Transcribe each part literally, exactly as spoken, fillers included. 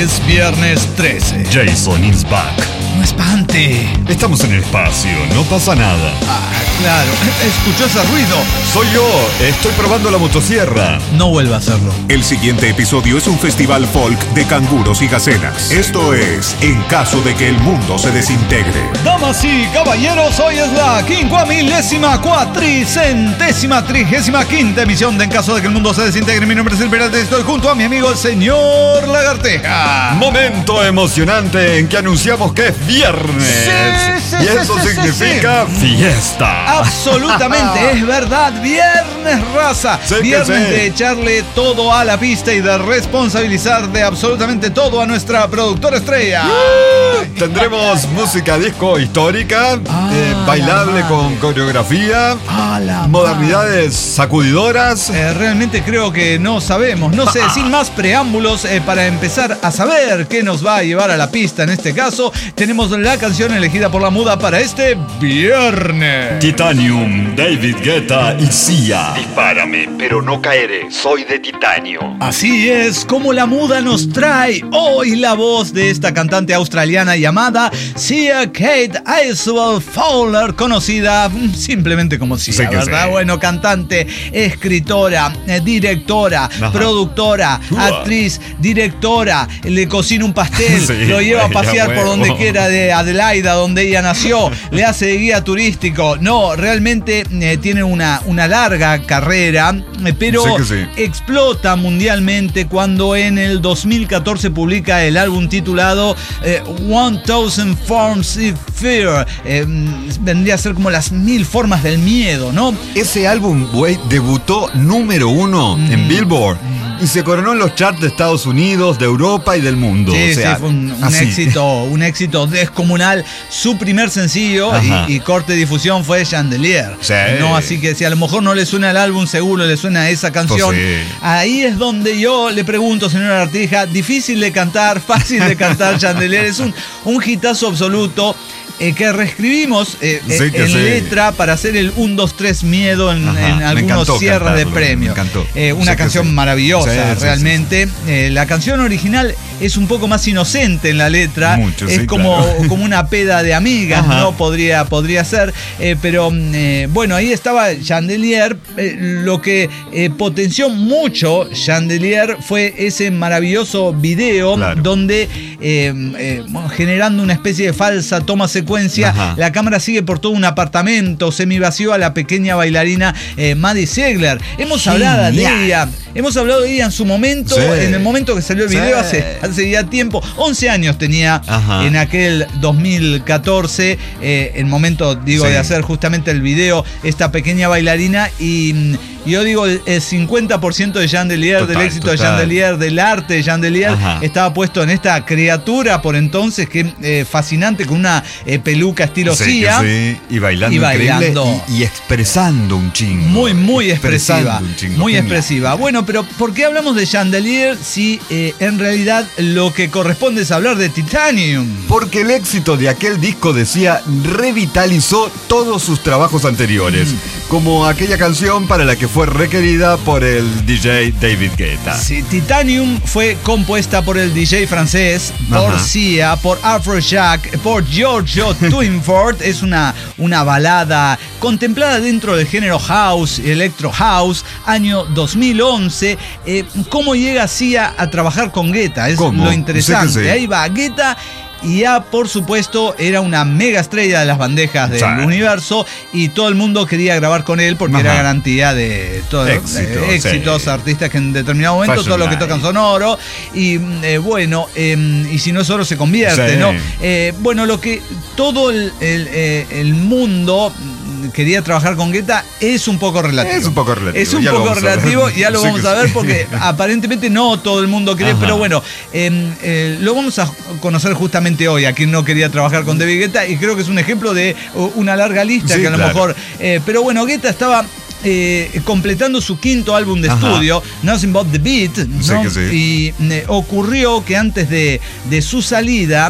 Es viernes trece. Jason is back. No espante. Estamos en el espacio, no pasa nada. Ah, claro. ¿Escuchó ese ruido? Soy yo, estoy probando la motosierra. No vuelva a hacerlo. El siguiente episodio es un festival folk de canguros y gacelas. Esto es En caso de que el mundo se desintegre. Damas y caballeros, hoy es la quincuamilésima, cuatricentésima, trigésima quinta emisión de En caso de que el mundo se desintegre. Mi nombre es El Pirata y estoy junto a mi amigo el señor Lagarteja. Momento emocionante en que anunciamos que es viernes. Sí, sí, y sí, eso sí, significa sí, sí. fiesta. Absolutamente, es verdad. Viernes, raza. Sí, viernes sí. de echarle todo a la pista y de responsabilizar de absolutamente todo a nuestra productora estrella. Uh, tendremos música disco histórica, Ah, eh, bailable la con madre. coreografía, Ah, la modernidades sacudidoras. Eh, realmente creo que no sabemos, no sé, sin más preámbulos, eh, para empezar a saber qué nos va a llevar a la pista en este caso, tenemos la canción elegida por la muda para este viernes. Titanium, David Guetta y Sia. Dispárame, pero no caeré, soy de titanio. Así es como la muda nos trae hoy la voz de esta cantante australiana llamada Sia Kate Isabel Fowler, conocida simplemente como Sia, Sí que ¿verdad? sí. Bueno, cantante, escritora, eh, directora, Ajá. productora, Uah. actriz, directora, le cocina un pastel, Sí, lo lleva a ya pasear por huevo. donde quiera de Adelaida, donde ella nació, le hace de guía turístico. No, realmente eh, tiene una, una larga carrera, eh, pero Sí que sí. explota mundialmente cuando en el dos mil catorce publica el álbum titulado eh, One Thousand Forms of Fear. Eh, vendría a ser como las mil formas del miedo, ¿no? Ese álbum, güey, debutó número uno Mm. en Billboard y se coronó en los charts de Estados Unidos, de Europa y del mundo. Sí, o sea, sí, fue un, un así. éxito, un éxito descomunal. Su primer sencillo Ajá. y, y corte de difusión fue Chandelier. Sí. No, así que si a lo mejor no le suena el álbum, seguro le suena esa canción. Pues sí. Ahí es donde yo le pregunto, señora Artija, difícil de cantar, fácil de cantar Chandelier. Es un, un hitazo absoluto. Eh, que reescribimos eh, Sí, eh, que en sí. letra para hacer el uno, dos, tres miedo en, Ajá, en me algunos encantó cierres de cantarlo, premio. me encantó. Eh, una Sí que canción sí. maravillosa, Sí, sí, sí, realmente. Eh, la canción original es un poco más inocente en la letra. Mucho, es sí, como, claro. como una peda de amigas, Ajá. ¿no? Podría, podría ser. Eh, pero eh, bueno, ahí estaba Chandelier. Eh, lo que eh, potenció mucho Chandelier fue ese maravilloso video, Claro. donde eh, eh, bueno, generando una especie de falsa toma secuencia, Ajá. la cámara sigue por todo un apartamento semivacío a la pequeña bailarina eh, Maddie Ziegler. Hemos hablado de Genial. ella, hemos hablado de ella en su momento, Sí. en el momento que salió el Sí. video, hace, hace ya tiempo. once años tenía Ajá. en aquel dos mil catorce, eh, el momento, digo, Sí. de hacer justamente el video, esta pequeña bailarina. Y mm, yo digo, el, el cincuenta por ciento de Chandelier, Total, del éxito de total. Chandelier, del arte de Chandelier, Ajá. estaba puesto en esta criatura por entonces, que eh, fascinante, con una eh, peluca estilo Sí, Sia. que sí, y bailando, Y bailando. increíble y, y expresando un chingo. Muy, muy Expresando expresiva. un chingo. Muy Genial. expresiva. Bueno, pero ¿por qué hablamos de Chandelier si eh, en realidad lo que corresponde es hablar de Titanium? Porque el éxito de aquel disco, decía, revitalizó todos sus trabajos anteriores, Mm. como aquella canción para la que fue requerida por el D J David Guetta. Sí, Titanium fue compuesta por el D J francés, por Ajá. Sia, por Afrojack, por Giorgio Twinford. Es una, una balada contemplada dentro del género house, electro house, año dos mil once. Eh, ¿Cómo llega Sia a trabajar con Guetta? Es ¿Cómo? lo interesante. Sí que sí. Ahí va Guetta. Y ya, por supuesto, era una mega estrella de las bandejas del Sí. universo y todo el mundo quería grabar con él porque Ajá. era garantía de todo, Éxito, eh, éxitos, sí. artistas que en determinado momento Fashion todo lo que Night. tocan son oro. Y eh, bueno, eh, y si no es oro se convierte, Sí. ¿no? Eh, bueno, lo que todo el, el, eh, el mundo quería trabajar con Guetta es un poco relativo. Es un poco relativo, Es un ya lo poco vamos a ver. relativo, ya lo Sí vamos que a ver sí. porque aparentemente no todo el mundo cree, Ajá. pero bueno, eh, eh, lo vamos a conocer justamente hoy a quien no quería trabajar con David Guetta y creo que es un ejemplo de uh, una larga lista Sí, que a lo claro. mejor... eh, pero bueno, Guetta estaba... Eh, completando su quinto álbum de Ajá. estudio, Nothing But The Beat, ¿no? Sí que sí. Y eh, ocurrió que antes de, de su salida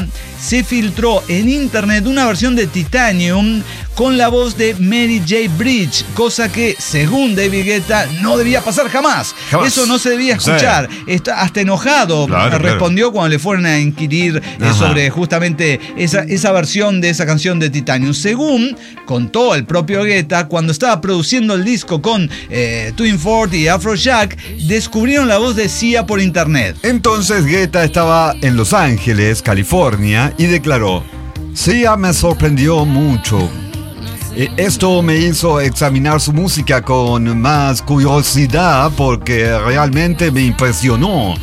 se filtró en internet una versión de Titanium con la voz de Mary J. Blige, cosa que, según David Guetta, no debía pasar jamás. jamás. Eso no se debía escuchar. Sí. Está hasta enojado, claro, respondió claro. cuando le fueron a inquirir eh, sobre justamente esa, esa versión de esa canción de Titanium. Según contó el propio Guetta, cuando estaba produciendo el disco con eh, Twin Ford y Afrojack, descubrieron la voz de Sia por internet. Entonces Guetta estaba en Los Ángeles, California, y declaró: Sia me sorprendió mucho. Esto me hizo examinar su música con más curiosidad porque realmente me impresionó.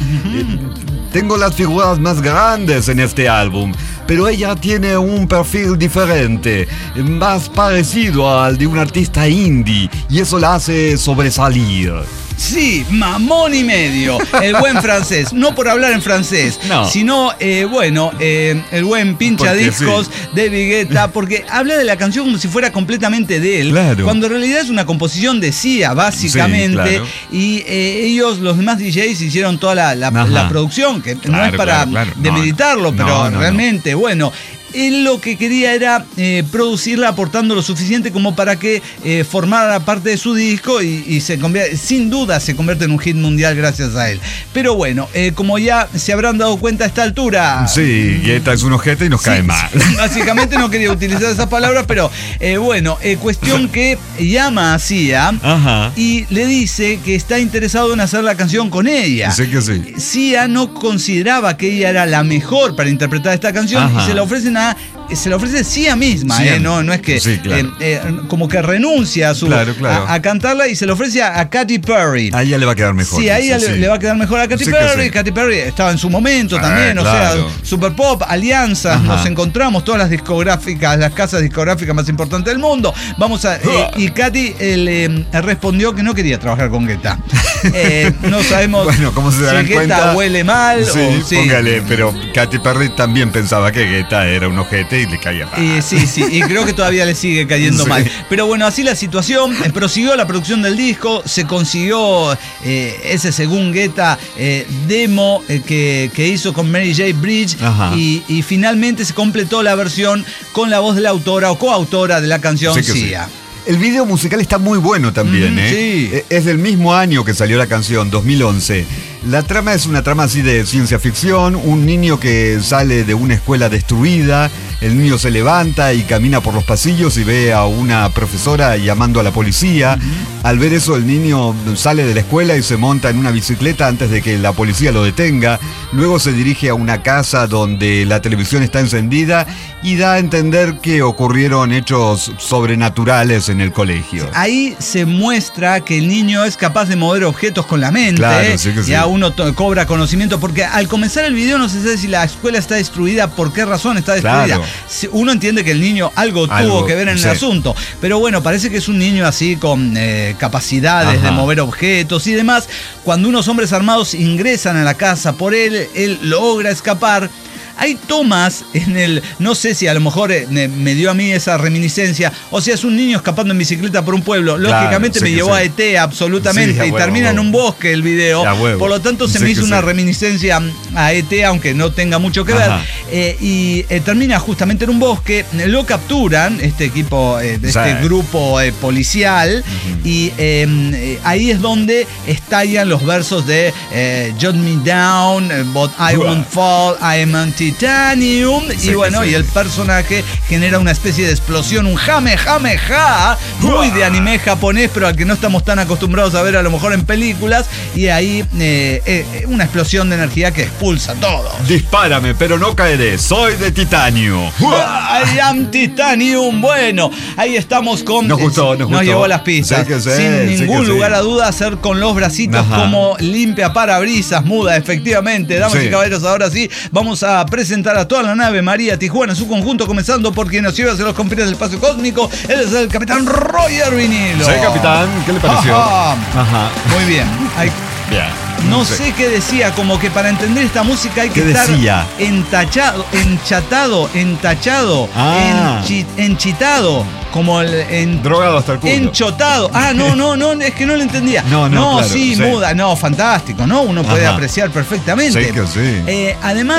Tengo las figuras más grandes en este álbum, pero ella tiene un perfil diferente, más parecido al de un artista indie, y eso la hace sobresalir. Sí, mamón y medio, el buen francés, no por hablar en francés, no. sino, eh, bueno, eh, el buen pincha discos sí. de Guetta, porque habla de la canción como si fuera completamente de él, claro. cuando en realidad es una composición de Sia, básicamente, sí, claro. y eh, ellos, los demás D Js, hicieron toda la, la, la producción, que claro, no es para claro, claro. demeritarlo, no, pero no, no, realmente, no. bueno... Él lo que quería era eh, producirla aportando lo suficiente como para que eh, formara parte de su disco y, y se convierte, sin duda se convierte en un hit mundial gracias a él. Pero bueno, eh, como ya se habrán dado cuenta a esta altura... Sí, Guetta es un ojete y nos sí, cae mal. Básicamente no quería utilizar esa palabra, pero eh, bueno, eh, cuestión que llama a Sia Ajá. y le dice que está interesado en hacer la canción con ella. Sí que sí. Sia no consideraba que ella era la mejor para interpretar esta canción Ajá. y se la ofrecen a se lo ofrece Sia misma, sí, eh, no, no es que sí, claro. eh, eh, como que renuncia a, su, claro, claro. A, a cantarla y se lo ofrece a, a Katy Perry. A ella le va a quedar mejor. Sí, a ella le, sí. le va a quedar mejor a Katy sí Perry. Sí. Katy Perry estaba en su momento ah, también, claro. o sea, Super Pop, alianzas, Ajá. nos encontramos, todas las discográficas, las casas discográficas más importantes del mundo. Vamos a. Eh, y Katy eh, le respondió que no quería trabajar con Guetta. Eh, no sabemos bueno, ¿cómo se darán si Guetta cuenta? Huele mal sí, o sí. Póngale, pero Katy Perry también pensaba que Guetta era un ojete y le caía mal. Y, sí, sí, y creo que todavía le sigue cayendo sí. mal. Pero bueno, así la situación, eh, prosiguió la producción del disco, se consiguió eh, ese, según Guetta, eh, demo eh, que, que hizo con Mary J. Blige y, y finalmente se completó la versión con la voz de la autora o coautora de la canción sí Sia. Sí. El video musical está muy bueno también, mm, ¿eh? Sí. Es del mismo año que salió la canción, dos mil once. La trama es una trama así de ciencia ficción, un niño que sale de una escuela destruida, el niño se levanta y camina por los pasillos y ve a una profesora llamando a la policía. Uh-huh. Al ver eso, el niño sale de la escuela y se monta en una bicicleta antes de que la policía lo detenga. Luego se dirige a una casa donde la televisión está encendida y da a entender que ocurrieron hechos sobrenaturales en el colegio. Ahí se muestra que el niño es capaz de mover objetos con la mente. Claro, sí que sí. Ya uno to- cobra conocimiento, porque al comenzar el video no se sabe si la escuela está destruida, por qué razón está destruida. Claro. Uno entiende que el niño algo, algo tuvo que ver en sí. el asunto, pero bueno, parece que es un niño así con eh, capacidades Ajá. de mover objetos y demás. Cuando unos hombres armados ingresan a la casa por él, él logra escapar. Hay tomas en el... No sé si a lo mejor eh, me dio a mí esa reminiscencia. O sea, es un niño escapando en bicicleta por un pueblo. Claro, Lógicamente me llevó sí. a E T absolutamente. Sí, a y huevo, termina en un bosque el video. Por lo tanto, se sí, me hizo una sí. reminiscencia a E T, aunque no tenga mucho que ver. Eh, y eh, termina justamente en un bosque. Lo capturan, este equipo, eh, de este sí. grupo eh, policial. Uh-huh. Y eh, ahí es donde estallan los versos de eh, Jot Me Down, But I uh-huh. Won't Fall, I Am Anti Titanium, sí, y bueno, sí. y el personaje genera una especie de explosión, un jame, jame, ja, muy de anime japonés, pero al que no estamos tan acostumbrados a ver a lo mejor en películas, y ahí eh, eh, una explosión de energía que expulsa todo. Dispárame, pero no caeré, soy de titanio. I am Titanium. Bueno, ahí estamos con... Nos gustó, nos, nos gustó. Llevó las pistas. Sí, sí, Sin sí, ningún sí. lugar a duda, hacer con los bracitos Ajá. como limpia parabrisas, muda, efectivamente. Damas sí. y caballeros, ahora sí, vamos a presentar a toda la nave María Tijuana en su conjunto, comenzando por quien nos lleva hacia los confines del espacio cósmico. Él es el capitán Roger Vinilo. Sí, capitán, ¿qué le pareció? Ajá. Ajá. Muy bien. Hay... Bien. No, no sé. sé qué decía, como que para entender esta música hay que estar decía? entachado, enchatado, entachado, ah. enchi, enchitado, como el en, drogado hasta el culo. Enchotado. Ah, no, no, no, es que no lo entendía. No, no, no claro, sí, sí, muda, no, fantástico, ¿no? Uno puede Ajá. apreciar perfectamente. Sí que sí. Eh, además,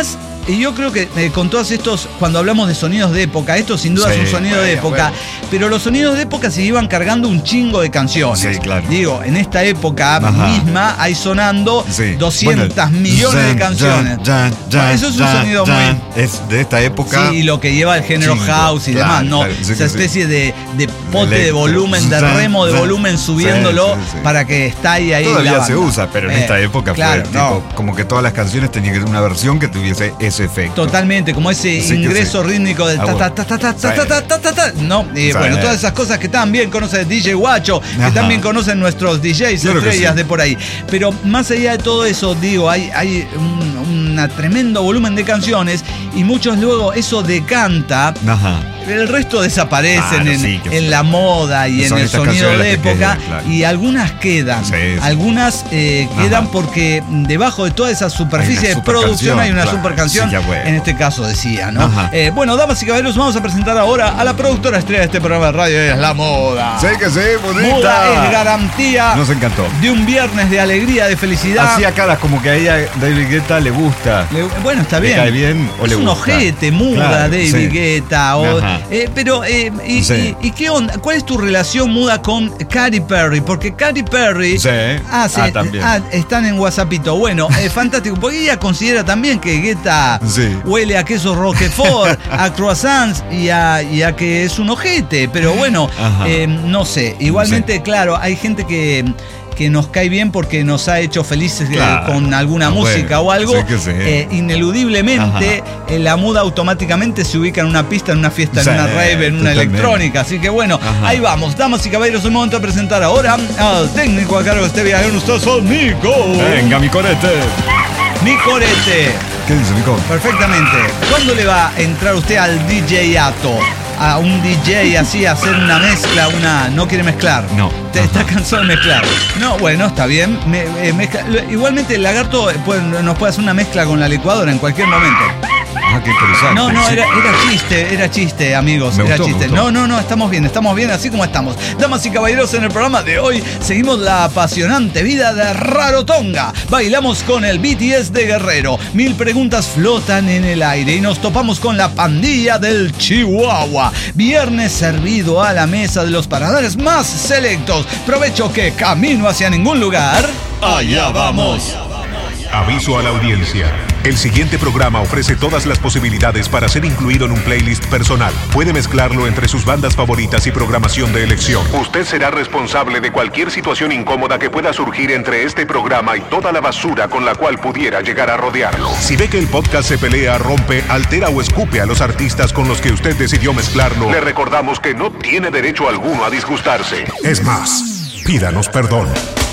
y yo creo que eh, con todos estos, cuando hablamos de sonidos de época, esto sin duda Sí, es un sonido bueno, de época, bueno. pero los sonidos de época se iban cargando un chingo de canciones. Sí, claro. Digo, en esta época Ajá. misma hay sonando Sí. doscientas Bueno, millones jan, de canciones. jan, jan, Bueno, jan, eso es un jan, sonido jan. muy... Es de esta época. Sí, y lo que lleva el género Chingo, house y claro, demás, ¿no? claro, sí Esa que sí. especie de, de pote de Electro. volumen, de Zan, remo de zan. volumen subiéndolo Sí, sí, sí. para que está ahí, ahí Todavía la se banda. usa, pero en Eh, esta época claro, fue no. tipo, como que todas las canciones tenían una versión que tuviese ese efecto. Totalmente, como ese Sí que ingreso sí. rítmico del Ah, ta ta bueno. ta ta ta ta Sí. ta ta ta ta ta, no, y Sí. bueno, todas esas cosas que también conoce D J Guacho, que Ajá. también conocen nuestros D Js Claro que estrellas sí. de por ahí. Pero más allá de todo eso, digo, hay, hay un, un tremendo volumen de canciones y muchos luego eso decanta. Ajá. El resto desaparecen Claro, en, sí, que en sí. la moda y en Son el estas sonido canciones de las que época quedan, claro. y algunas quedan. Sí, sí. Algunas eh, Ajá. quedan porque debajo de toda esa superficie Hay de una producción supercanción, hay una claro. super canción. Sí, ya bueno. En este caso decía, ¿no? Ajá. Eh, bueno, damas y caballeros, vamos a presentar ahora a la productora estrella de este programa de radio, es la moda. Sí que sí, bonita. Moda es garantía Nos encantó. de un viernes de alegría, de felicidad. Hacía caras como que a ella, David Guetta, le gusta. Le- bueno, está ¿Le bien. cae bien o es le un gusta? ojete, muda, Claro, David sí. Guetta. o- Ajá. eh, pero, eh, y, Sí. y- y qué onda? ¿Cuál es tu relación muda con Katy Perry? Porque Katy Perry Sí. hace- Ah, también. ah, están en WhatsAppito. Bueno, es fantástico, porque ella considera también que Guetta Sí. huele a queso Roquefort, a croissants y a, y a que es un ojete. Pero bueno, Ajá. eh, no sé. Igualmente, claro, hay gente que... que nos cae bien porque nos ha hecho felices eh, Claro. con alguna Ah, música bueno, o algo. sí que sí. Eh, ineludiblemente, eh, la muda automáticamente se ubica en una pista, en una fiesta, Sí, en una rave, en una totalmente. electrónica. Así que bueno, Ajá. ahí vamos. Damas y caballeros, es el momento de presentar ahora al técnico a cargo de este viaje. Ustedes son Nico. Venga, mi corete. Nicorete. ¿Qué dice, Nico? Perfectamente. ¿Cuándo le va a entrar usted al D J Ato? A un D J así, a hacer una mezcla, una... ¿No quiere mezclar? No. Te- Está cansado de mezclar. No, bueno, está bien. Me- eh, mezcla- lo- Igualmente el lagarto eh, puede- nos puede hacer una mezcla con la licuadora en cualquier momento. Ah, qué interesante. No, no, Sí. era, era chiste, era chiste, amigos. Me era gustó, me chiste. gustó. No, no, no, estamos bien, estamos bien así como estamos. Damas y caballeros, en el programa de hoy seguimos la apasionante vida de Rarotonga. Bailamos con el B T S de Guerrero. Mil preguntas flotan en el aire y nos topamos con la pandilla del Chihuahua. Viernes servido a la mesa de los paladares más selectos. Provecho que camino hacia ningún lugar. Allá vamos. Aviso a la audiencia. El siguiente programa ofrece todas las posibilidades para ser incluido en un playlist personal. Puede mezclarlo entre sus bandas favoritas y programación de elección. Usted será responsable de cualquier situación incómoda que pueda surgir entre este programa y toda la basura con la cual pudiera llegar a rodearlo. Si ve que el podcast se pelea, rompe, altera o escupe a los artistas con los que usted decidió mezclarlo, le recordamos que no tiene derecho alguno a disgustarse. Es más, pídanos perdón.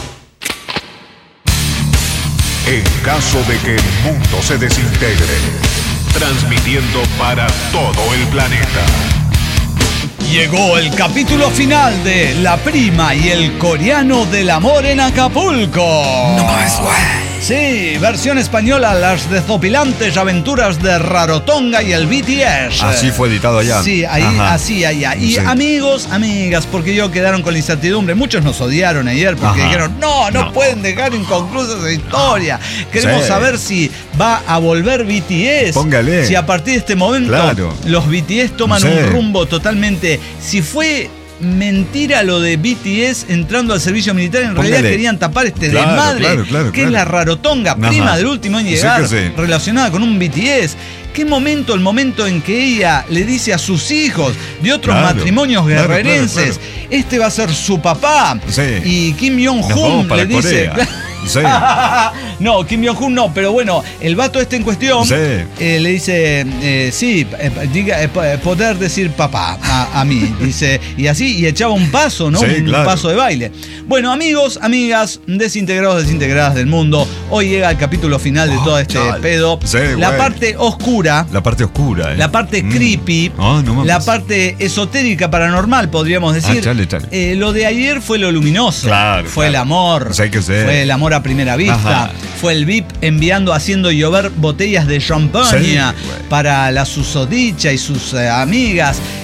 En caso de que el mundo se desintegre, transmitiendo para todo el planeta. Llegó el capítulo final de La Prima y el coreano del amor en Acapulco. No más, güey. Sí, versión española, las desopilantes aventuras de Rarotonga y el B T S. Así fue editado allá. Sí, ahí, Ajá. así allá. Y Sí. amigos, amigas, porque yo quedaron con la incertidumbre. Muchos nos odiaron ayer porque Ajá. dijeron, no, no, No. pueden dejar inconclusa esa historia. Queremos Sí. saber si va a volver B T S. Póngale. Si a partir de este momento Claro. los B T S toman Sí. un rumbo totalmente... Si fue mentira lo de B T S entrando al servicio militar, en Póngale. realidad querían tapar este Claro, desmadre, claro, claro, que claro. es la Rarotonga, Ajá. prima del último en Sí llegar, que sí. relacionada con un B T S. ¿Qué momento? El momento en que ella le dice a sus hijos de otros Claro, matrimonios claro, claro, guerrerenses, claro. este va a ser su papá. Sí. Y Kim Nos vamos Jong-un para le dice... Corea. Sí. No, Kim Jong-un no, pero bueno, el vato este en cuestión Sí. eh, le dice, eh, sí, eh, diga, eh, poder decir papá a, a mí, dice, y así, y echaba un paso, ¿no? Sí, un claro. paso de baile. Bueno, amigos, amigas, desintegrados, desintegradas del mundo, hoy llega el capítulo final de Oh, todo este chale. pedo. Sí, la güey. parte oscura. La parte oscura, ¿eh? La parte Mm. creepy, Ah, no mames. la parte esotérica paranormal, podríamos decir. Ah, chale, chale. Eh, lo de ayer fue lo luminoso. Claro, Fue claro. el amor. Sí, que sí. Fue el amor a primera vista. Ajá. Fue el V I P enviando, haciendo llover botellas de champaña Sí, güey. para la susodicha y sus eh, amigas.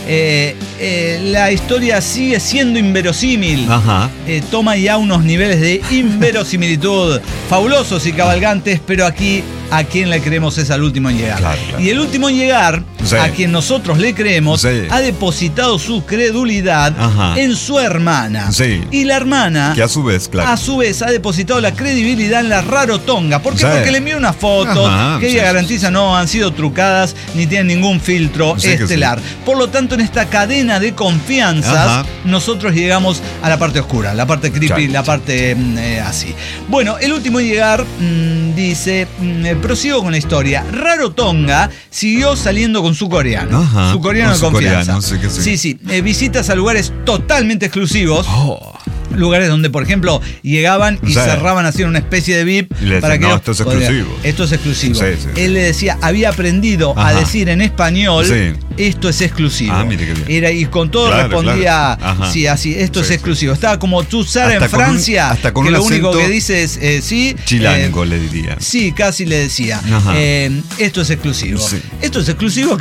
eh, eh, la historia sigue siendo inverosímil. Ajá. Eh, toma ya unos niveles de inverosimilitud fabulosos y cabalgantes, pero aquí a quien le creemos es al último en llegar. Claro, claro. Y el último en llegar, Sí. a quien nosotros le creemos, Sí. ha depositado su credulidad Ajá. en su hermana. Sí. Y la hermana, Que a su vez, claro. a su vez, ha depositado la credibilidad en la Rarotonga. ¿Por qué? Sí. Porque le envió unas fotos Ajá, que sí, ella sí, garantiza no han sido trucadas ni tienen ningún filtro Sí que estelar. Por lo tanto, en esta cadena de confianzas, Ajá. nosotros llegamos a la parte oscura, la parte creepy, Claro, la claro. parte mm, eh, así. Bueno, el último en llegar mm, dice, mm, eh, prosigo con la historia. Rarotonga siguió saliendo con su coreano. Ajá, su coreano con de su confianza. coreano, sí que sí. Sí, sí. Eh, visitas a lugares totalmente exclusivos. Oh. Lugares donde, por ejemplo, llegaban y Sí. cerraban así una especie de V I P. Y le para decían, que "No, ellos esto es podrían- exclusivo". Esto es exclusivo. Sí, sí, sí. Él le decía, había aprendido Ajá. a decir en español, Sí. esto es exclusivo. Ah, mire qué bien. Era, y con todo Claro, respondía, claro. Ajá. sí, así, esto Sí, es sí. exclusivo. Estaba como tú, Sara, en Hasta con un- Francia, hasta con que un lo único acento que dice es eh, sí. Chilango, eh, le diría. Sí, casi le decía. Ajá. Eh, esto es exclusivo. Sí. Esto es exclusivo.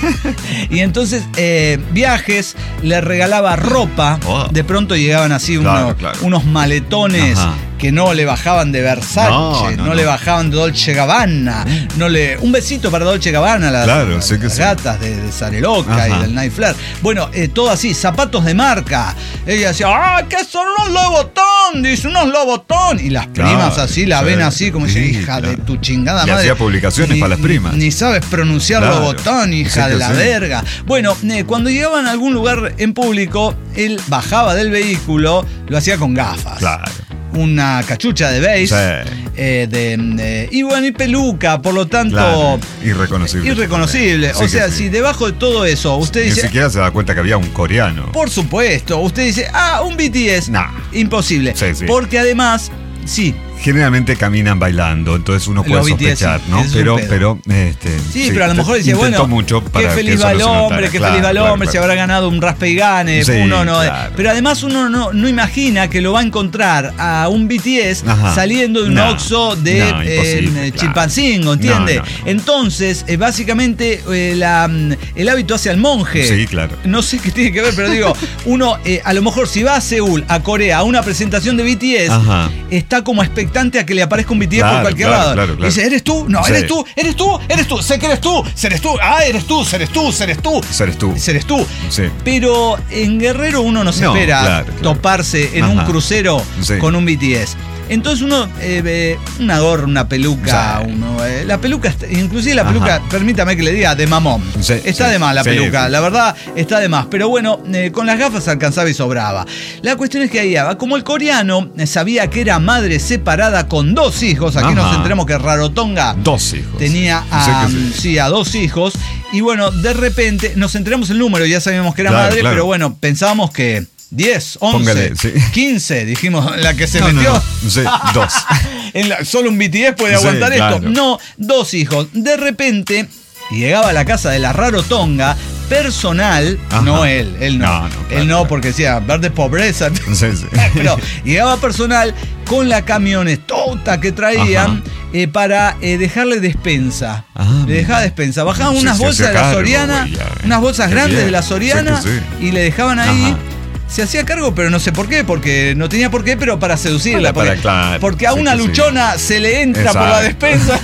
Y entonces, eh, viajes, le regalaba ropa. Oh. De pronto llegaban así Claro, unos, claro. unos maletones Ajá. que no le bajaban de Versace, no, No, no, le no. bajaban de Dolce Gabbana. No le, un besito para Dolce Gabbana, las, Claro, las- sí que las sí. gatas de, de Sareloca y Ajá. del Night Flare. Bueno, eh, todo así, zapatos de marca. Ella decía, ¡ah, qué son unos Lobotón! Dice, unos Lobotón. Y las Claro, primas así la sí. ven así, como Sí, dice, hija de claro. tu chingada Le madre. hacía publicaciones Ni- para las primas. Ni sabes pronunciar Claro. Lobotón, hija Sí de que la sí. verga. Bueno, eh, cuando llegaban a algún lugar en público, él bajaba del vehículo, lo hacía con gafas. Claro. Una cachucha de beige, Sí. eh, de, de- y bueno, y peluca, por lo tanto, Claro. Irreconocible. irreconocible. Sí o que sea, sí. si debajo de todo eso usted Ni dice, siquiera se da cuenta que había un coreano. por supuesto, usted dice, ah, un B T S, Nah. imposible. Sí, sí. Porque además, sí, Generalmente caminan bailando, entonces uno puede Los B T S, sospechar, sí, ¿no? es un Pero, pedo. pero, este, Sí, pero a lo mejor dice, intentó bueno, mucho para qué que feliz eso va el no se notara. hombre, qué Claro, feliz va el claro, hombre, se claro. habrá ganado un raspa y gane, Sí, uno no. claro. Pero además uno no, no imagina que lo va a encontrar a un B T S Ajá. saliendo de un No, Oxxo de no, eh, imposible, claro. Chilpancingo, ¿entiende? No, no, no. Entonces, eh, básicamente, eh, la, mm, el hábito hacia el monje. Sí, claro. No sé qué tiene que ver, pero digo, uno, eh, a lo mejor si va a Seúl, a Corea, a una presentación de B T S, Ajá. está como expectante a que le aparezca un B T S por Claro, cualquier claro, lado. claro, claro. Dice, ¿eres tú? No, Sí. eres tú, eres tú, eres tú, sé que eres tú, seres tú, ah, eres tú, seres tú, seres tú. Seres tú. Seres tú. Sí. Pero en Guerrero uno no se No, espera claro, claro. toparse en un Ajá. crucero Sí. con un B T S. Entonces uno, eh, ve una gorra, una peluca, Sí. uno, eh, la peluca, está- inclusive la Ajá. peluca, permítame que le diga, de mamón. Sí, está sí, de más la sí, peluca, sí. la verdad está de más. Pero bueno, eh, con las gafas alcanzaba y sobraba. La cuestión es que ahí, va, como el coreano eh, sabía que era madre separada con dos hijos, aquí Ajá. nos enteramos que Rarotonga Dos hijos. tenía a, Sí que sí. sí, a dos hijos. Y bueno, de repente nos enteramos el número, ya sabíamos que era Claro, madre, claro. pero bueno, pensábamos que diez, once, Póngale, sí. quince, dijimos, la que se No, no, metió. no. Sí, dos. En la- solo un B T S puede Sí, aguantar esto. claro. No, dos hijos. De repente llegaba a la casa de la Rarotonga, personal, Ajá. no él, él no. No, no, claro, él no, claro. porque decía, verde pobreza. Sí, sí. Pero llegaba personal con la camionetota que traían Ajá. eh, para eh, dejarle despensa. Ah, le dejaba mira. despensa. Bajaban Sí, unas se bolsas hacía de la cargo, Soriana, güey, ya, eh. unas bolsas Qué grandes bien. de la Sí, Soriana que sí. y le dejaban ahí. Ajá. Se hacía cargo, pero no sé por qué, porque no tenía por qué, pero para seducirla. Para- porque, para- claro, porque a sí una que sí. luchona se le entra por la Exacto. despensa.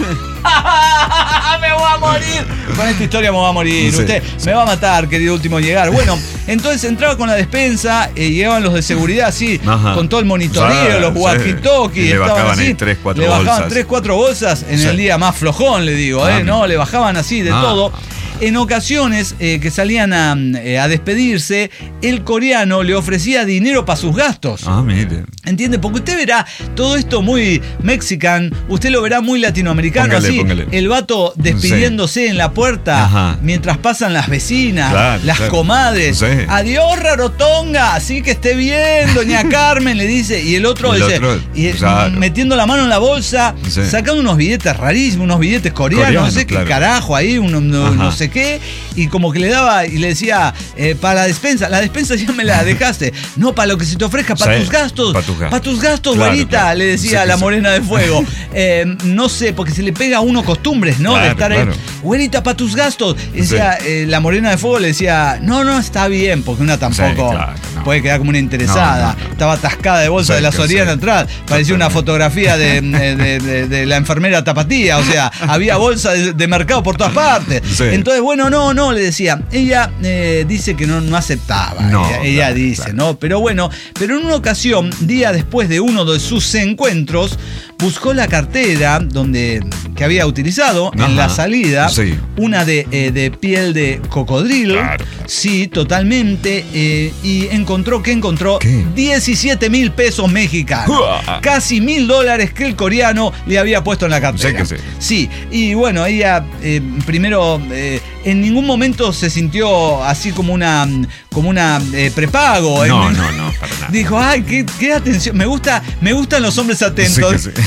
¡Me voy a morir! Con esta historia me voy a morir. Sí, Usted sí. me va a matar, querido último llegar. Bueno, entonces entraba con la despensa, eh, llegaban los de seguridad así, Ajá. con todo el monitoreo, Sí, los sí. walkie-talkies. Y le estaban bajaban así, ahí tres, cuatro Le bajaban bolsas. tres, cuatro bolsas en Sí. el día más flojón, le digo, Ah, ¿eh? No, mira. le bajaban así de Ah. todo. En ocasiones eh, que salían a, eh, a despedirse, el coreano le ofrecía dinero para sus gastos. Ah, mire. ¿Entiende? Porque usted verá todo esto muy mexican, usted lo verá muy latinoamericano, Póngale, así, póngale. el vato despidiéndose en la puerta Ajá. mientras pasan las vecinas, Claro, las claro. comadres. Sí. Adiós, Rarotonga, así que esté bien, doña Carmen, le dice, y el otro, El dice, otro, y, claro. metiendo la mano en la bolsa, Sí. sacando unos billetes rarísimos, unos billetes coreanos, Coreano, no sé claro. qué carajo ahí, uno, no, Ajá. no sé sé qué, y como que le daba y le decía, eh, para la despensa, la despensa ya me la dejaste. No, para lo que se te ofrezca, para Sí, tus gastos. pa' tus gastos. Para tus gastos, Claro, güerita, claro. le decía Sí, a la sí. morena de fuego. Eh, no sé, porque se le pega a uno costumbres, ¿no? Claro, de estar claro. ahí, güerita, para tus gastos. Y decía, eh, la morena de fuego le decía, no, no, está bien, porque una tampoco Sí, claro, no. puede quedar como una interesada. No, no, no. Estaba atascada de bolsa Sí, de la que Soriana sí. atrás. Parecía una fotografía de, de, de- de- de la enfermera Tapatía. O sea, había bolsa de, de mercado por todas partes. Sí. Entonces, bueno, no, no, le decía. Ella eh, dice que no, no aceptaba. No, ella ella claro, dice, claro. ¿no? Pero bueno, pero en una ocasión, día después de uno de sus encuentros, buscó la cartera donde que había utilizado Ajá. en la salida, Sí. una de, eh, de piel de cocodrilo. Claro. Sí, totalmente. eh, y encontró, ¿qué encontró? ¿Qué? diecisiete mil pesos mexicanos. ¡Uah! Casi mil dólares que el coreano le había puesto en la cartera. Sí que sí. Sí, y bueno, ella eh, primero eh, en ningún momento se sintió así como una, como una eh, prepago. No, En- no, no, para nada. Dijo, ay, qué, qué atención. Me gusta, me gustan los hombres atentos. Sí que sí.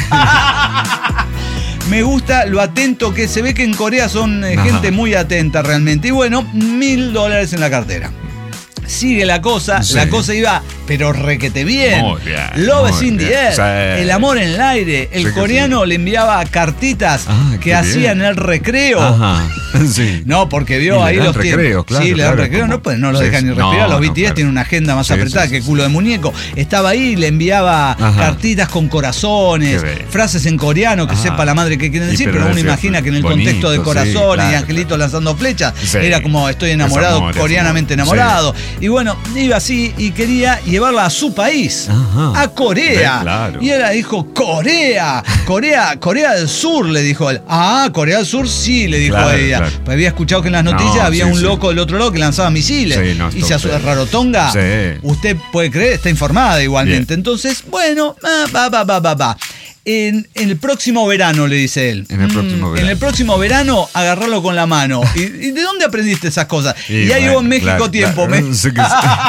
Me gusta lo atento que se ve que en Corea son eh, Ajá. gente muy atenta realmente. Y bueno, mil dólares en la cartera. Sigue la cosa, Sí. la cosa iba, pero requete bien. Muy bien, Love muy is in the bien. air. Sí. El amor en el aire. El Sí que coreano le enviaba cartitas Ah, que qué hacía bien. en el recreo. Ajá. Sí. No, porque vio Y le ahí dan los tiempos. recreos, claro, Sí, le dan claro, recreo, como- no, pues no lo sí, dejan ni sí. respirar. No, Los no, B T S claro. tienen una agenda más Sí, apretada sí, que sí, culo de muñeco. Estaba ahí, le enviaba Ajá. cartitas con corazones, Qué bello. frases en coreano que Ajá. sepa la madre qué quieren Y decir, pero pero uno decía, imagina que en el bonito, contexto de sí, corazones y claro, angelitos lanzando flechas, Sí. era como estoy enamorado, Es amor, es coreanamente amor. enamorado. Y bueno, iba así y quería llevarla a su país, Ajá. a Corea. Sí, claro. Y ella dijo, Corea, Corea, Corea del Sur, le dijo él. Ah, Corea del Sur sí, le dijo Claro, ella. claro. Pues había escuchado que en las noticias No, había sí, un sí. loco del otro lado que lanzaba misiles. Sí, no, y esto se asu- fue- Rarotonga, Sí. usted puede creer, está informada igualmente. Bien. Entonces, bueno, ah, va, va, va, va, va. En, en el próximo verano, le dice él. En el próximo Mm, verano. En el próximo verano, agarrarlo con la mano. ¿Y, y de dónde aprendiste esas cosas? Y, Y ya bueno, llevo en México claro, tiempo. claro. me- Sí que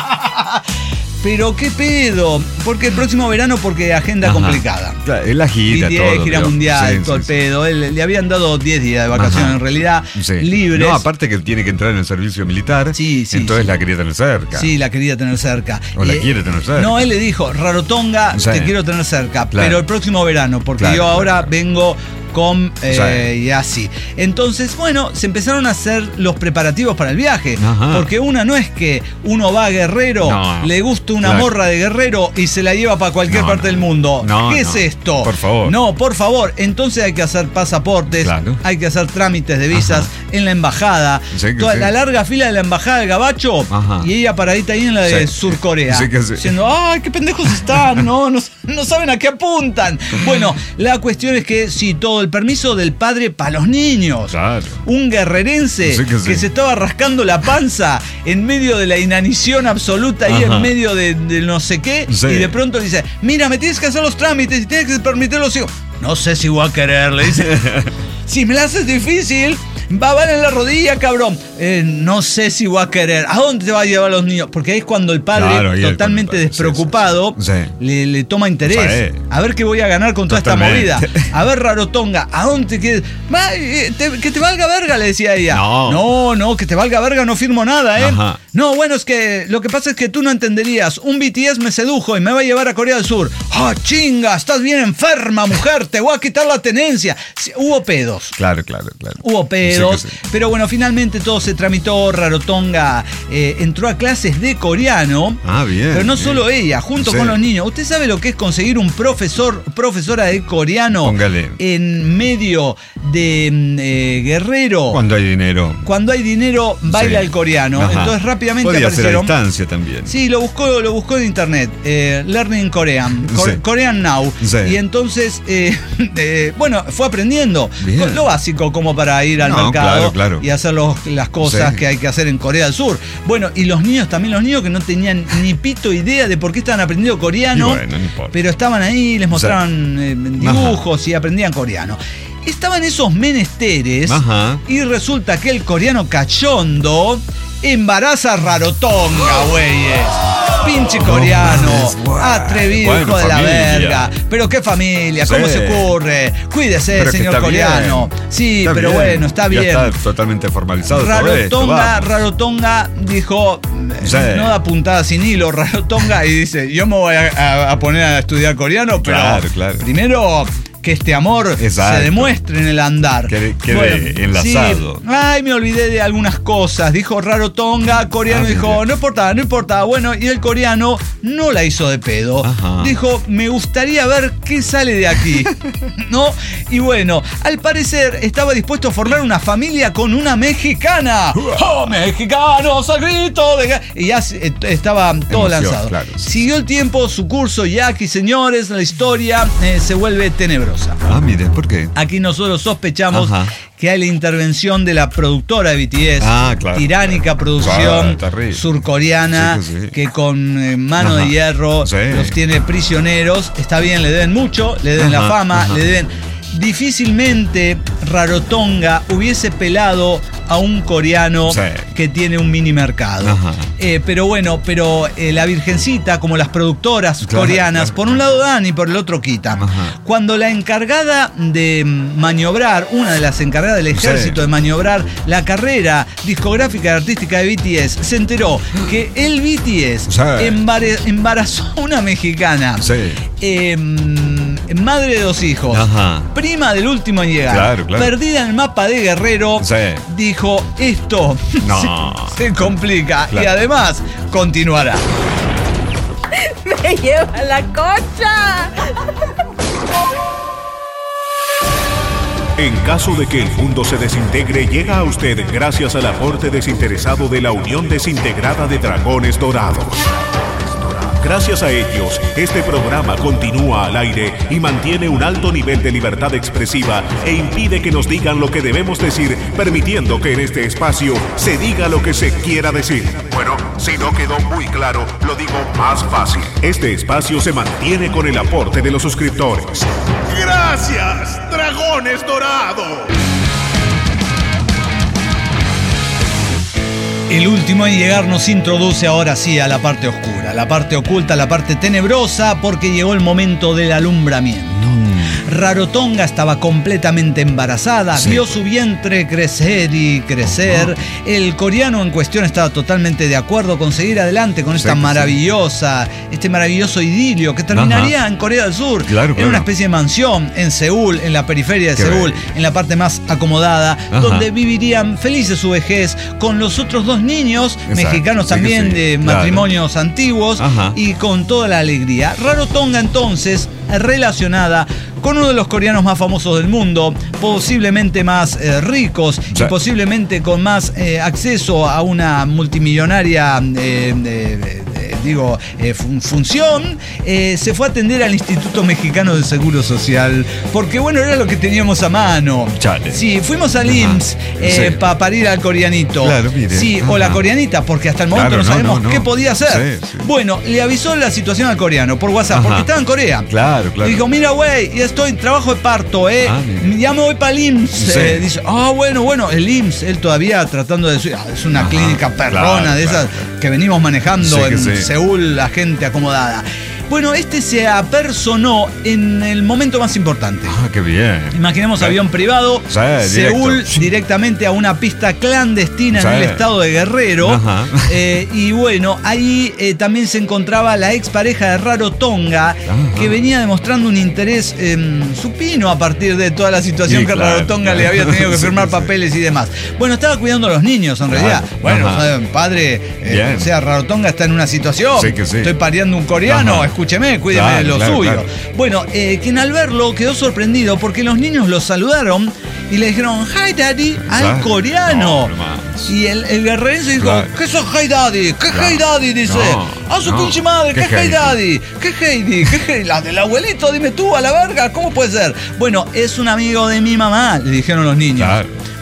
sí. Pero qué pedo. Porque el próximo verano, porque agenda Ajá. complicada. Claro, es la gira, B T S, todo. gira pero- mundial, sí, todo sí, el sí. pedo. Él- le habían dado diez días de vacaciones, Ajá. en realidad, Sí. libres. No, aparte que tiene que entrar en el servicio militar. Sí, sí, Entonces sí. la quería tener cerca. Sí, la quería tener cerca. Eh, O la quiere tener cerca. No, él le dijo, Rarotonga, Sí. te quiero tener cerca, Claro. pero el próximo verano, porque Claro, yo ahora claro. vengo con eh, Sí. y así. Entonces, bueno, se empezaron a hacer los preparativos para el viaje. Ajá. Porque una no es que uno va a Guerrero, No, le gusta una claro. morra de Guerrero y se la lleva para cualquier No, parte no, del no. mundo. No, ¿Qué no. es esto? Por favor. No, por favor. Entonces hay que hacer pasaportes, Claro. hay que hacer trámites de visas Ajá. en la embajada. Sí que Toda sí. la larga fila de la embajada del Gabacho Ajá. y ella paradita ahí en la de Sí. Surcorea. Sí que sí. Diciendo, ¡ay, qué pendejos están! No, no, no saben a qué apuntan. Bueno, la cuestión es que sí, todo el permiso del padre para los niños. Claro. Un guerrerense Sí que sí. se estaba rascando la panza en medio de la inanición absoluta, ahí Ajá. en medio de, de no sé qué, Sí. y de pronto le dice, mira, me tienes que hacer los trámites y tienes que permitir los hijos. No sé si voy a querer, le dice. Si me la haces difícil, va a valer en la rodilla, cabrón. Eh, no sé si voy a querer. ¿A dónde te va a llevar los niños? Porque ahí es cuando el padre, Claro, ahí es totalmente cuando el padre, despreocupado, sí, sí, sí. Le, le toma interés. Sí. A ver qué voy a ganar con toda Totalmente. esta movida. A ver, Rarotonga, ¿a dónde te quieres? Va, eh, te- que te valga verga, le decía ella. No. no, no, que te valga verga, no firmo nada, ¿eh? Ajá. No, bueno, es que lo que pasa es que tú no entenderías. Un B T S me sedujo y me va a llevar a Corea del Sur. ¡Ah, chinga! Estás bien enferma, mujer. Te voy a quitar la tenencia. Sí, hubo pedos. Claro, claro, claro. Hubo pedos, Sí que sí. pero bueno, finalmente todo se tramitó. Rarotonga eh, entró a clases de coreano. Ah, bien. Pero no bien. solo ella, junto Sí. con los niños. ¿Usted sabe lo que es conseguir un profesor, profesora de coreano Póngale. en medio de mm, eh, Guerrero? Cuando hay dinero. Cuando hay dinero, baila Sí. el coreano. Ajá. Entonces rápidamente Podía ser a aparecieron. distancia también. Sí, lo buscó, lo buscó en internet. eh, Learning Korean. Cor- Sí. Korean Now. Sí. Y entonces, eh, eh, bueno, fue aprendiendo. Bien. Con lo básico como para ir al No, mercado claro, claro. y hacer los- las cosas Sí. que hay que hacer en Corea del Sur. Bueno, y los niños, también los niños que no tenían ni pito idea de por qué estaban aprendiendo coreano. Y bueno, no importa. Pero estaban ahí, les mostraban eh, dibujos y aprendían coreano. Estaban esos menesteres Ajá. y resulta que el coreano cachondo embaraza a Rarotonga, güeyes. Pinche coreano, Wow. atrevido, Bueno, hijo de la familia. verga. Pero qué familia, ¿cómo Sí. se ocurre? Cuídese, Pero que señor está coreano. bien. Sí, Está pero bien. bueno, está Ya bien. está totalmente formalizado todo esto, Rarotonga, vamos. Rarotonga dijo, Sí. no da puntada sin hilo, Rarotonga, y dice, yo me voy a, a- a poner a estudiar coreano, pero Claro, claro. primero que este amor Exacto. se demuestre en el andar. Quede- quede enlazado. sí. Ay, me olvidé de algunas cosas, dijo Rarotonga, coreano Ah, dijo, mira. no importa, no importa. Bueno, y el coreano no la hizo de pedo. Ajá. Dijo, me gustaría ver qué sale de aquí. ¿No? Y bueno, al parecer estaba dispuesto a formar una familia con una mexicana. ¡Oh, mexicanos al grito! De... Y ya eh, estaba todo Emoción, lanzado. claro, sí. Siguió el tiempo, su curso, y aquí, señores, la historia eh, se vuelve tenebrosa. Ah, mire, ¿por qué? Aquí nosotros sospechamos Ajá. que hay la intervención de la productora de B T S, Ah, claro. tiránica producción Claro, terrible. surcoreana, Sí, que sí. que con eh, mano Ajá. de hierro Sí. los tiene prisioneros. Está bien, le deben mucho, le deben la Ajá, fama, ajá. le deben... Difícilmente Rarotonga hubiese pelado a un coreano Sí. que tiene un mini mercado. Ajá. Eh, pero bueno, pero eh, la Virgencita, como las productoras Claro, coreanas, claro. por un lado dan y por el otro quitan. Ajá. Cuando la encargada de maniobrar, una de las encargadas del ejército Sí. de maniobrar la carrera discográfica y artística de B T S, se enteró que el B T S Sí. embare- embarazó a una mexicana. Sí. Eh, madre de dos hijos, Ajá. prima del último en llegar, Claro, claro. perdida en el mapa de Guerrero, Sí. dijo, esto No. se, se complica y Claro. además continuará. ¡Me lleva la concha! En caso de que el mundo se desintegre, llega a usted gracias al aporte desinteresado de la Unión Desintegrada de Dragones Dorados. Gracias a ellos, este programa continúa al aire y mantiene un alto nivel de libertad expresiva e impide que nos digan lo que debemos decir, permitiendo que en este espacio se diga lo que se quiera decir. Bueno, si no quedó muy claro, lo digo más fácil. Este espacio se mantiene con el aporte de los suscriptores. ¡Gracias, Dragones Dorados! El último en llegar nos introduce ahora sí a la parte oscura, la parte oculta, la parte tenebrosa, porque llegó el momento del alumbramiento. Rarotonga estaba completamente embarazada, Sí. vio su vientre crecer y crecer. El coreano en cuestión estaba totalmente de acuerdo con seguir adelante con esta Sí, sí. maravillosa, este maravilloso idilio que terminaría Ajá. en Corea del Sur, Claro, en claro. una especie de mansión en Seúl, en la periferia de Qué Seúl, bello. en la parte más acomodada, Ajá. donde vivirían felices su vejez con los otros dos niños, Exacto, mexicanos sí que también, sí, de claro. matrimonios antiguos, Ajá. y con toda la alegría. Rarotonga entonces, relacionada con uno de los coreanos más famosos del mundo, posiblemente más eh, ricos y Sí. posiblemente con más eh, acceso a una multimillonaria, eh, de- de- de- digo, eh, fun- función, eh, se fue a atender al Instituto Mexicano de Seguro Social, porque bueno, era lo que teníamos a mano. Chale. Sí, fuimos al Ajá. I M S S eh, Sí. para parir al coreanito. Claro, mire. Sí, o la Ajá. coreanita, porque hasta el momento Claro, no no, sabemos no, no. qué podía hacer. Sí, sí. Bueno, le avisó la situación al coreano por WhatsApp, Ajá. porque estaba en Corea. Claro, claro. Le dijo, mira, güey, ya estoy en trabajo de parto, ¿eh? Ah, mira. Ya me voy para el I M S S. Sí. Eh, dice, ah, bueno, bueno, el I M S S, él todavía tratando de decir, ah, es una Ajá, clínica perrona claro, de esas claro. que venimos manejando Sí, que en sí. Seúl, la gente acomodada. Bueno, este se apersonó en el momento más importante. Ah, qué bien. Imaginemos Sí. avión privado, Sí, Seúl directo. directamente a una pista clandestina Sí. en el estado de Guerrero. Ajá. Eh, y bueno, ahí eh, también se encontraba la expareja de Rarotonga, Ajá. que venía demostrando un interés eh, supino a partir de toda la situación Sí, que claro, Rarotonga claro. le había tenido que Sí, firmar sí. papeles y demás. Bueno, estaba cuidando a los niños en Claro. realidad. Bueno, Ajá. ¿saben? Padre, eh, Bien. o sea, Rarotonga está en una situación. Sí, que sí. Estoy pariendo un coreano, Ajá. escúcheme, cuídeme Claro, de lo claro, suyo. claro. Bueno, eh, quien al verlo quedó sorprendido porque los niños lo saludaron y le dijeron hi daddy al Exacto. coreano. No, no más. Y el, el guerrerense dijo, Claro. ¿qué sos hi daddy? ¿Qué Claro. hi daddy? Dice, No, a su no. pinche madre, ¿qué, ¿Qué hi Heidi? daddy? ¿Qué Heidi? ¿Qué Heidi? La del abuelito, dime tú, a la verga, ¿cómo puede ser? Bueno, es un amigo de mi mamá, le dijeron los niños. Claro.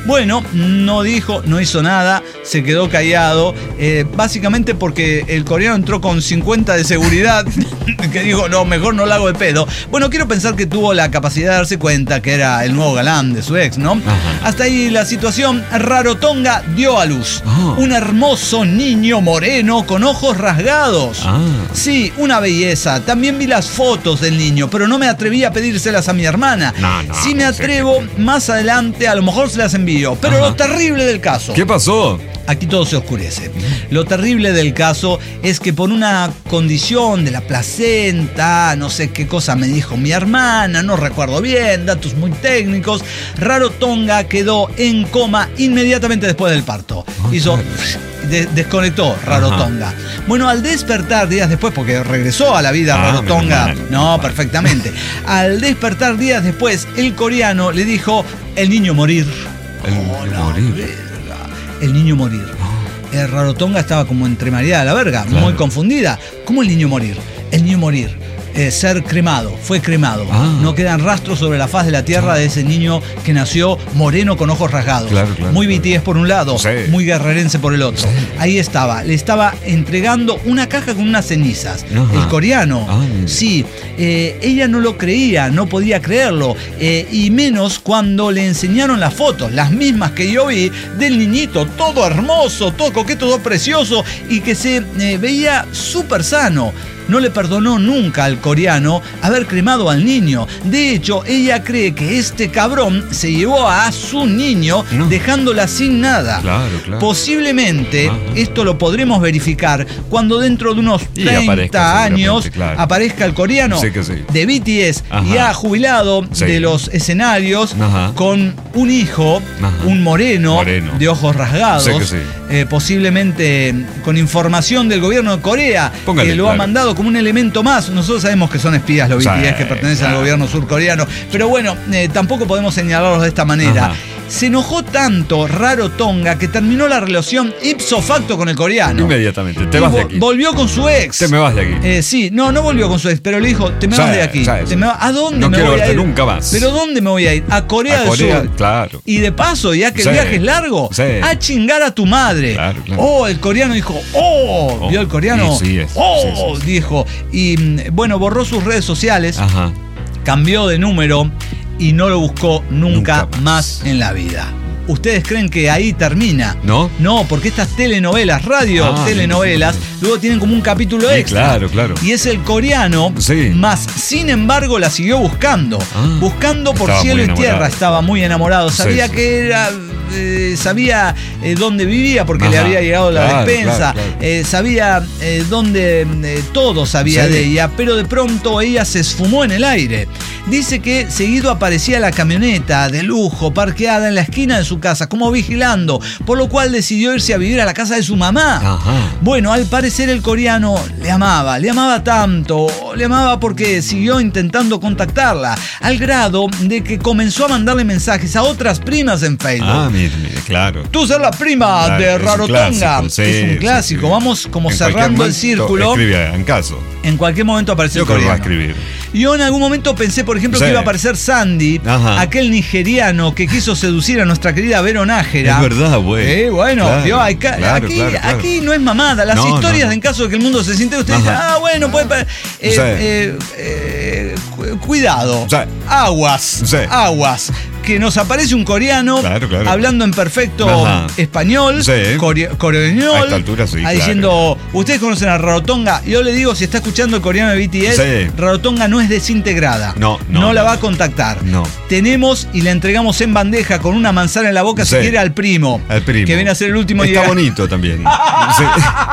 Bueno, no dijo, no hizo nada, se quedó callado, eh, básicamente porque el coreano entró con cincuenta de seguridad, que dijo, no, mejor no la hago de pedo. Bueno, quiero pensar que tuvo la capacidad de darse cuenta que era el nuevo galán de su ex, ¿no? Ajá. Hasta ahí la situación. Rarotonga dio a luz oh. un hermoso niño moreno con ojos rasgados. Ah. Sí, una belleza. También vi las fotos del niño, pero no me atreví a pedírselas a mi hermana. No, no, si me atrevo, no sé qué... más adelante a lo mejor se las envío. Pero Ajá. lo terrible del caso... ¿Qué pasó? Aquí todo se oscurece. Lo terrible del caso es que por una condición de la placenta, no sé qué cosa me dijo mi hermana, no recuerdo bien, datos muy técnicos, Rarotonga quedó en coma inmediatamente después del parto. Oh, Hizo... De, desconectó Rarotonga. Ajá. Bueno, al despertar días después, porque regresó a la vida ah, Rarotonga, no, perfectamente. Al despertar días después, el coreano le dijo, el niño morir. El niño oh, morir. Verga. El niño morir. Oh. El Rarotonga estaba como entre María de la verga, claro. muy confundida. ¿Cómo el niño morir? El niño morir. Eh, ser cremado, fue cremado. Ah. No quedan rastros sobre la faz de la tierra ah. de ese niño que nació moreno con ojos rasgados. Claro, claro, muy B T S por un lado, sí. muy guerrerense por el otro. Sí. Ahí estaba, le estaba entregando una caja con unas cenizas. Ajá. El coreano, ah, sí, eh, ella no lo creía, no podía creerlo, eh, y menos cuando le enseñaron las fotos, las mismas que yo vi del niñito, todo hermoso, todo coqueto, todo precioso, y que se eh, veía súper sano. No le perdonó nunca al coreano haber cremado al niño. De hecho, ella cree que este cabrón se llevó a su niño no. dejándola sin nada. Claro, claro. Posiblemente, Ajá. esto lo podremos verificar cuando dentro de unos treinta años claro. aparezca el coreano sí que sí. de B T S Ajá. ya jubilado sí. de los escenarios Ajá. con un hijo, Ajá. un moreno, moreno, de ojos rasgados, sí que sí. eh, posiblemente con información del gobierno de Corea, Póngale, que lo claro. ha mandado como un elemento más. Nosotros sabemos que son espías los B T S sí, que pertenecen claro. al gobierno surcoreano, pero bueno, eh, tampoco podemos señalarlos de esta manera. Ajá. Se enojó tanto Rarotonga que terminó la relación ipso facto con el coreano. Inmediatamente, te y vas de aquí. Volvió con su ex. Te me vas de aquí. Eh, sí, no, no volvió con su ex, pero le dijo, te me vas de aquí. Te me va, ¿A dónde no me quiero voy verte a ir? Nunca más. ¿Pero dónde me voy a ir? A Corea, a Corea del Sur. Claro. Y de paso, ya que el sí. viaje es largo, sí. a chingar a tu madre. Claro, claro. Oh, el coreano dijo, oh, oh. vio el coreano. Sí, sí, es, oh, sí, sí. dijo. Y bueno, borró sus redes sociales, Ajá. cambió de número y no lo buscó nunca, nunca más. más en la vida. ¿Ustedes creen que ahí termina? ¿No? No, porque estas telenovelas, radio ah, telenovelas, sí. luego tienen como un capítulo sí, extra. Claro, claro. Y es el coreano, sí. más sin embargo la siguió buscando. Ah, buscando por cielo y tierra, estaba muy enamorado. Sabía sí, sí. que era... Eh, sabía eh, dónde vivía porque Ajá, le había llegado la claro, despensa, claro, claro. Eh, sabía eh, dónde, eh, todo sabía sí. de ella, pero de pronto ella se esfumó en el aire. Dice que seguido aparecía la camioneta de lujo parqueada en la esquina de su casa, como vigilando, por lo cual decidió irse a vivir a la casa de su mamá. Ajá. Bueno, al parecer el coreano le amaba, le amaba tanto, le amaba porque siguió intentando contactarla, al grado de que comenzó a mandarle mensajes a otras primas en Facebook. Ah, mire, mire, claro. Tú ser la prima claro, de Rarotonga. Es un clásico, sí, es un clásico. Sí, sí. Vamos como en cerrando el círculo. Escribía en caso. En cualquier momento apareció el coreano. Yo creo que va a escribir. Yo en algún momento pensé, por ejemplo, sí. que iba a aparecer Sandy, Ajá. aquel nigeriano que quiso seducir a nuestra querida Vero Nájera. Es verdad, güey. Eh, bueno, claro, Dios, acá, claro, aquí, claro, claro. aquí no es mamada. Las no, historias, no, no. en caso de que el mundo se siente, ustedes dicen, ah, bueno, puede... Eh, sí. eh, eh, cuidado. Sí. Aguas. Sí. Aguas. Que nos aparece un coreano claro, claro. hablando en perfecto Ajá. español, sí. core, coreñol, a esta altura, sí, claro. diciendo, ustedes conocen a Rarotonga, yo le digo, si está escuchando el coreano de B T S, sí. Rarotonga no es desintegrada, no, no, no la no, va a contactar. No. Tenemos y le entregamos en bandeja con una manzana en la boca, sí. si quiere, al primo, al primo, que viene a ser el último. Está bonito también. sí.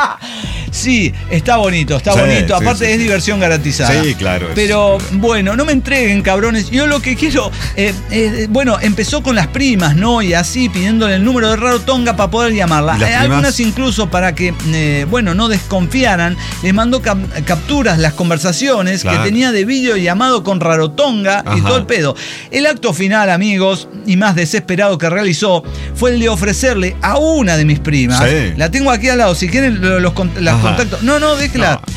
sí, está bonito, está sí, bonito, sí, aparte sí, es sí. diversión garantizada. Sí, claro. Pero bueno, no me entreguen, cabrones, yo lo que quiero, eh, eh, bueno, empezó con las primas, ¿no? Y así pidiéndole el número de Rarotonga para poder llamarla. Eh, algunas incluso para que, eh, bueno, no desconfiaran, les mandó cap capturas las conversaciones claro. que tenía de vídeo llamado con Rarotonga Ajá. y todo el pedo. El acto final, amigos, y más desesperado que realizó, fue el de ofrecerle a una de mis primas, sí. la tengo aquí al lado, si quieren los, los las Ajá. contacto. No, no, déjela. No.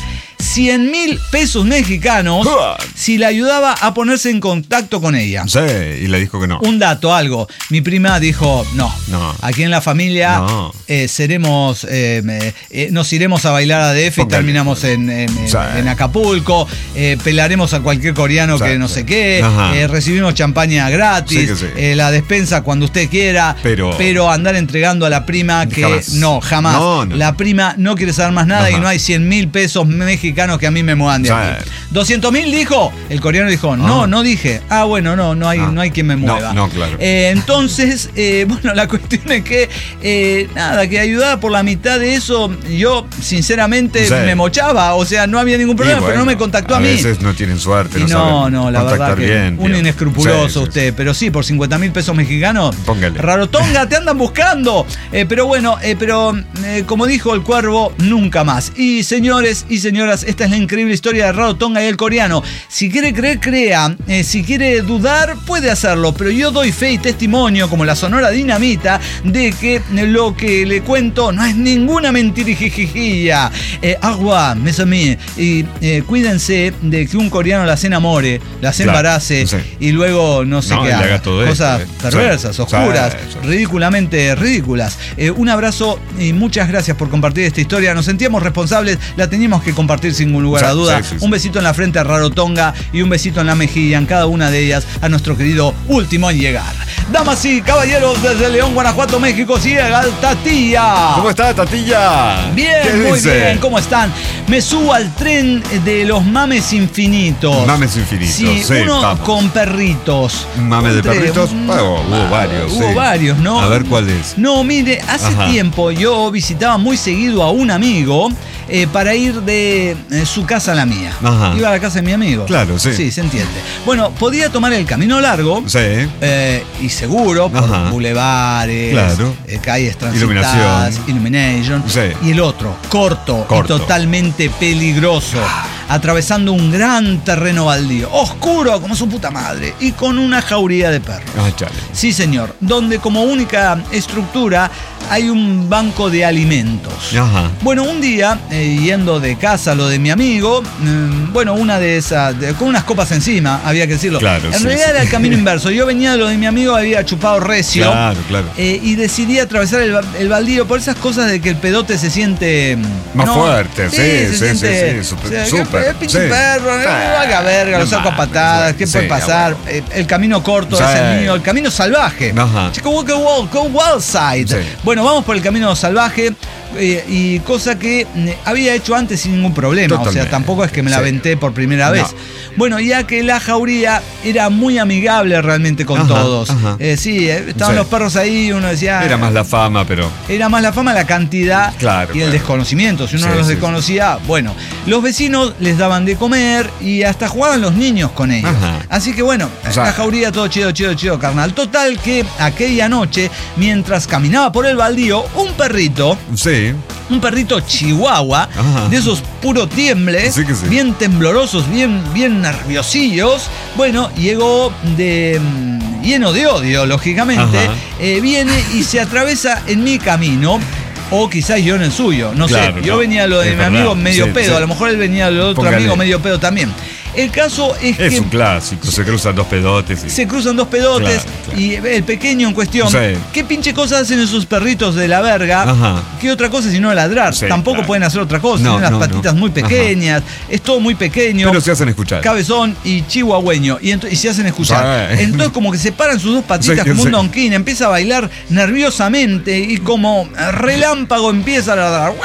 cien mil pesos mexicanos si la ayudaba a ponerse en contacto con ella. Sí, y le dijo que no. Un dato, algo. Mi prima dijo, no, no. aquí en la familia no. eh, seremos, eh, eh, nos iremos a bailar a D F Póngale. y terminamos en, en, sí. en, en Acapulco, eh, pelaremos a cualquier coreano sí. que no sé qué, eh, recibimos champaña gratis, sí sí. Eh, la despensa cuando usted quiera, pero, pero andar entregando a la prima que jamás. no, jamás. No, no. La prima no quiere saber más nada Ajá. y no hay cien mil pesos mexicanos que a mí me muevan de sí. aquí. doscientos mil dijo, el coreano dijo, no, ah. no dije. Ah, bueno, no, no hay, ah. no hay quien me mueva. No, no claro. Eh, entonces, eh, bueno, la cuestión es que, eh, nada, que ayudaba por la mitad de eso, yo sinceramente sí. me mochaba, o sea, no había ningún problema, bueno, pero no me contactó a, a mí. A veces no tienen suerte, y no, no, no, la verdad que bien, un bien. inescrupuloso sí, usted, sí, pero sí, por cincuenta mil pesos mexicanos, póngale. Rarotonga, te andan buscando. Eh, pero bueno, eh, pero eh, como dijo el cuervo, nunca más. Y señores y señoras, esta es la increíble historia de Rarotonga y el coreano. Si quiere creer, crea. Eh, si quiere dudar, puede hacerlo. Pero yo doy fe y testimonio, como la Sonora Dinamita, de que lo que le cuento no es ninguna mentirijijijilla. Eh, agua, mes a mí. Y eh, cuídense de que un coreano las enamore, las embarace claro, sí. y luego no sé no, qué haga. Todo Cosas esto, perversas, sí, oscuras, sí, sí. ridículamente ridículas. Eh, un abrazo y muchas gracias por compartir esta historia. Nos sentíamos responsables, la teníamos que compartir sin ningún lugar sí, a duda. Sí, sí, sí. Un besito en la frente a Rarotonga y un besito en la mejilla, en cada una de ellas, a nuestro querido último en llegar. Damas y caballeros, desde León, Guanajuato, México, llega Tatilla. ¿Cómo está, Tatilla? Bien, muy dice? bien, ¿cómo están? Me subo al tren de los mames infinitos. Mames infinitos, sí. sí uno vamos. con perritos. ¿Mames de perritos? Un, oh, hubo varios. Hubo sí. varios, ¿no? A ver cuál es. No, mire, hace Ajá. tiempo yo visitaba muy seguido a un amigo eh, para ir de eh, su casa a la mía. Ajá. Iba a la casa de mi amigo. Claro, sí. Sí, se entiende. Bueno, podía tomar el camino largo. Sí. Eh, y seguro, por Ajá. bulevares, claro. eh, calles transitadas, Iluminación. Illumination. Sí. Y el otro, corto, corto. y totalmente peligroso. Atravesando un gran terreno baldío, oscuro como su puta madre, y con una jauría de perros. Ah, chale. Sí, señor, donde como única estructura hay un banco de alimentos. Ajá. Bueno, un día, eh, yendo de casa a lo de mi amigo, eh, bueno, una de esas, de, con unas copas encima, había que decirlo. Claro, en sí, realidad sí. era el camino inverso. Yo venía de lo de mi amigo, había chupado recio. Claro, claro. Eh, y decidí atravesar el, el baldío por esas cosas de que el pedote se siente... Más no, fuerte, sí, se sí, siente, sí, sí, o sea, súper. El pinche sí. perro, no haga verga, lo saco a patadas, ¿qué sí, puede pasar? Bueno. Eh, el camino corto sí. es el mío, el camino salvaje. Ajá. Chico, walk a walk, go wild side. Sí. Bueno, vamos por el camino salvaje. Eh, y cosa que eh, había hecho antes sin ningún problema. Totalmente. O sea, tampoco es que me la sí. aventé por primera vez. No. Bueno, ya que la jauría era muy amigable realmente con ajá, todos. Ajá. Eh, sí, eh, estaban sí. los perros ahí, uno decía... Era más la fama, pero... Era más la fama, la cantidad claro, y el claro. desconocimiento. Si uno sí, no los sí, desconocía, sí. bueno, los vecinos les daban de comer y hasta jugaban los niños con ellos. Ajá. Así que bueno, o sea, la jauría todo chido, chido, chido, carnal. Total que aquella noche, mientras caminaba por el baldío, un perrito... Sí. Un perrito chihuahua, Ajá. de esos puro tiemble, sí sí. bien temblorosos, bien, bien nerviosillos. Bueno, llegó de lleno de odio, lógicamente. Eh, viene y se atraviesa en mi camino. O quizás yo en el suyo, no claro, sé. Yo no, venía a lo de mi verdad. amigo medio sí, pedo, sí. a lo mejor él venía a lo de otro Póngale. amigo medio pedo también. El caso es, es que... Es un clásico, se cruzan dos pedotes. Y... Se cruzan dos pedotes claro, claro. y el pequeño en cuestión... Sí. ¿Qué pinche cosas hacen esos perritos de la verga? Ajá. ¿Qué otra cosa sino ladrar? Sí, Tampoco claro. pueden hacer otra cosa, no, tienen no, las patitas no. muy pequeñas, Ajá. es todo muy pequeño. Pero se hacen escuchar. Cabezón y chihuahueño, y, ent- y se hacen escuchar. Sí. Entonces como que separan sus dos patitas sí, como sí. un donquín, empieza a bailar nerviosamente y como relámpago empieza a ladrar.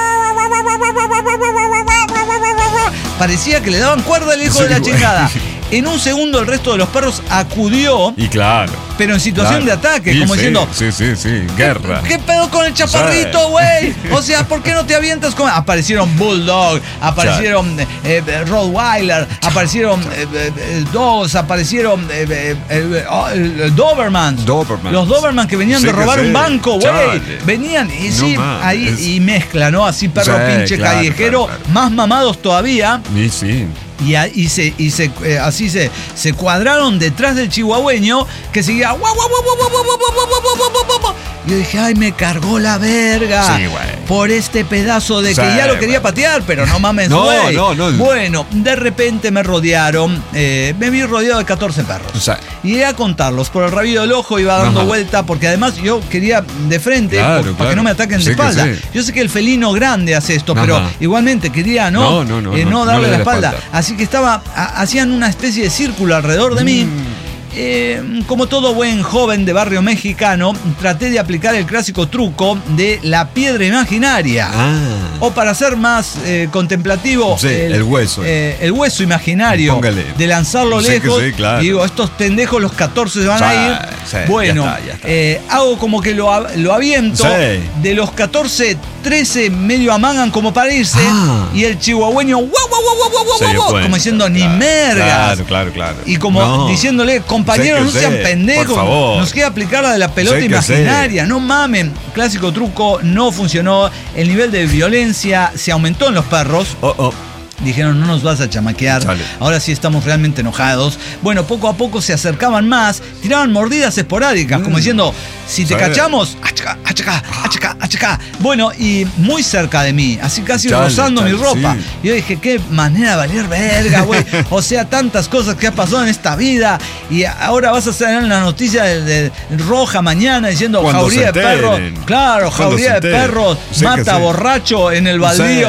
Parecía que le daban cuerda al hijo sí, de la bueno. chingada. En un segundo el resto de los perros acudió. Y claro. Pero en situación claro. de ataque, sí, como sí, diciendo... Sí, sí, sí, guerra. ¿Qué, qué pedo con el chaparrito, güey? Sí. O sea, ¿por qué no te avientas con...? Aparecieron Bulldog, aparecieron eh, eh, Rottweiler, aparecieron eh, eh, Dogs, aparecieron eh, eh, oh, el, el Doberman. Doberman. Los Doberman que venían sí, de robar un banco, güey. Venían y no sí, más, ahí es... y mezcla, ¿no? Así perro sí, pinche claro, callejero, claro, claro. más mamados todavía. Y sí. Y, a, y, se, y se, eh, así se, se cuadraron detrás del chihuahueño que seguía Y yo dije, ay, me cargó la verga. Sí, güey. Por este pedazo de Sí, que ya lo quería güey. patear, pero no mames, No, güey. no, no. Bueno, de repente me rodearon, eh, me vi rodeado de catorce perros. O sea, Y iba a contarlos por el rabillo del ojo, iba dando Ajá. vuelta, porque además yo quería de frente, Claro, por- para claro. que no me ataquen de Sí que espalda. sí. Yo sé que el felino grande hace esto, pero Ajá. igualmente quería no, No, no, no, Eh, no, no no darle le la dé la espalda. espalda. Así que estaba, a- hacían una especie de círculo alrededor de mí. Eh, como todo buen joven de barrio mexicano, traté de aplicar el clásico truco de la piedra imaginaria. ah. O para ser más eh, contemplativo, Sí, el hueso. eh, el hueso imaginario Póngale. de lanzarlo Sí que lejos. sí, claro. Y digo, estos pendejos, los catorce se van Sí, a ir. sí, bueno, ya está, ya está. eh, hago como que lo, a- lo aviento. Sí. De los catorce, trece medio amangan como para irse. Ah. Y el chihuahueño, guau, guau, guau, guau, guau, Se guau, dio guau, cuenta, como diciendo, ni claro, mergas. Claro, claro, claro. Y como No. diciéndole, compañeros, Sé no que sean sé, pendejos, por favor. nos queda aplicar la de la pelota Sé que imaginaria, no mamen. Clásico truco, no funcionó. El nivel de violencia se aumentó en los perros. Oh, oh. Dijeron, no nos vas a chamaquear. Chale. Ahora sí estamos realmente enojados. Bueno, poco a poco se acercaban más, tiraban mordidas esporádicas, como diciendo, si te Sí. cachamos, achaca, achaca, achaca, achaca. Bueno, y muy cerca de mí, así casi Chale, rozando chale, mi ropa. sí. Y yo dije, qué manera de valer verga, güey. O sea, tantas cosas que ha pasado en esta vida. Y ahora vas a salir en la noticia de, de Roja mañana diciendo Cuando jauría se de perros. enteren. Claro, Cuando jauría se de enteren. perros, Sí que mata sí. borracho en el baldío.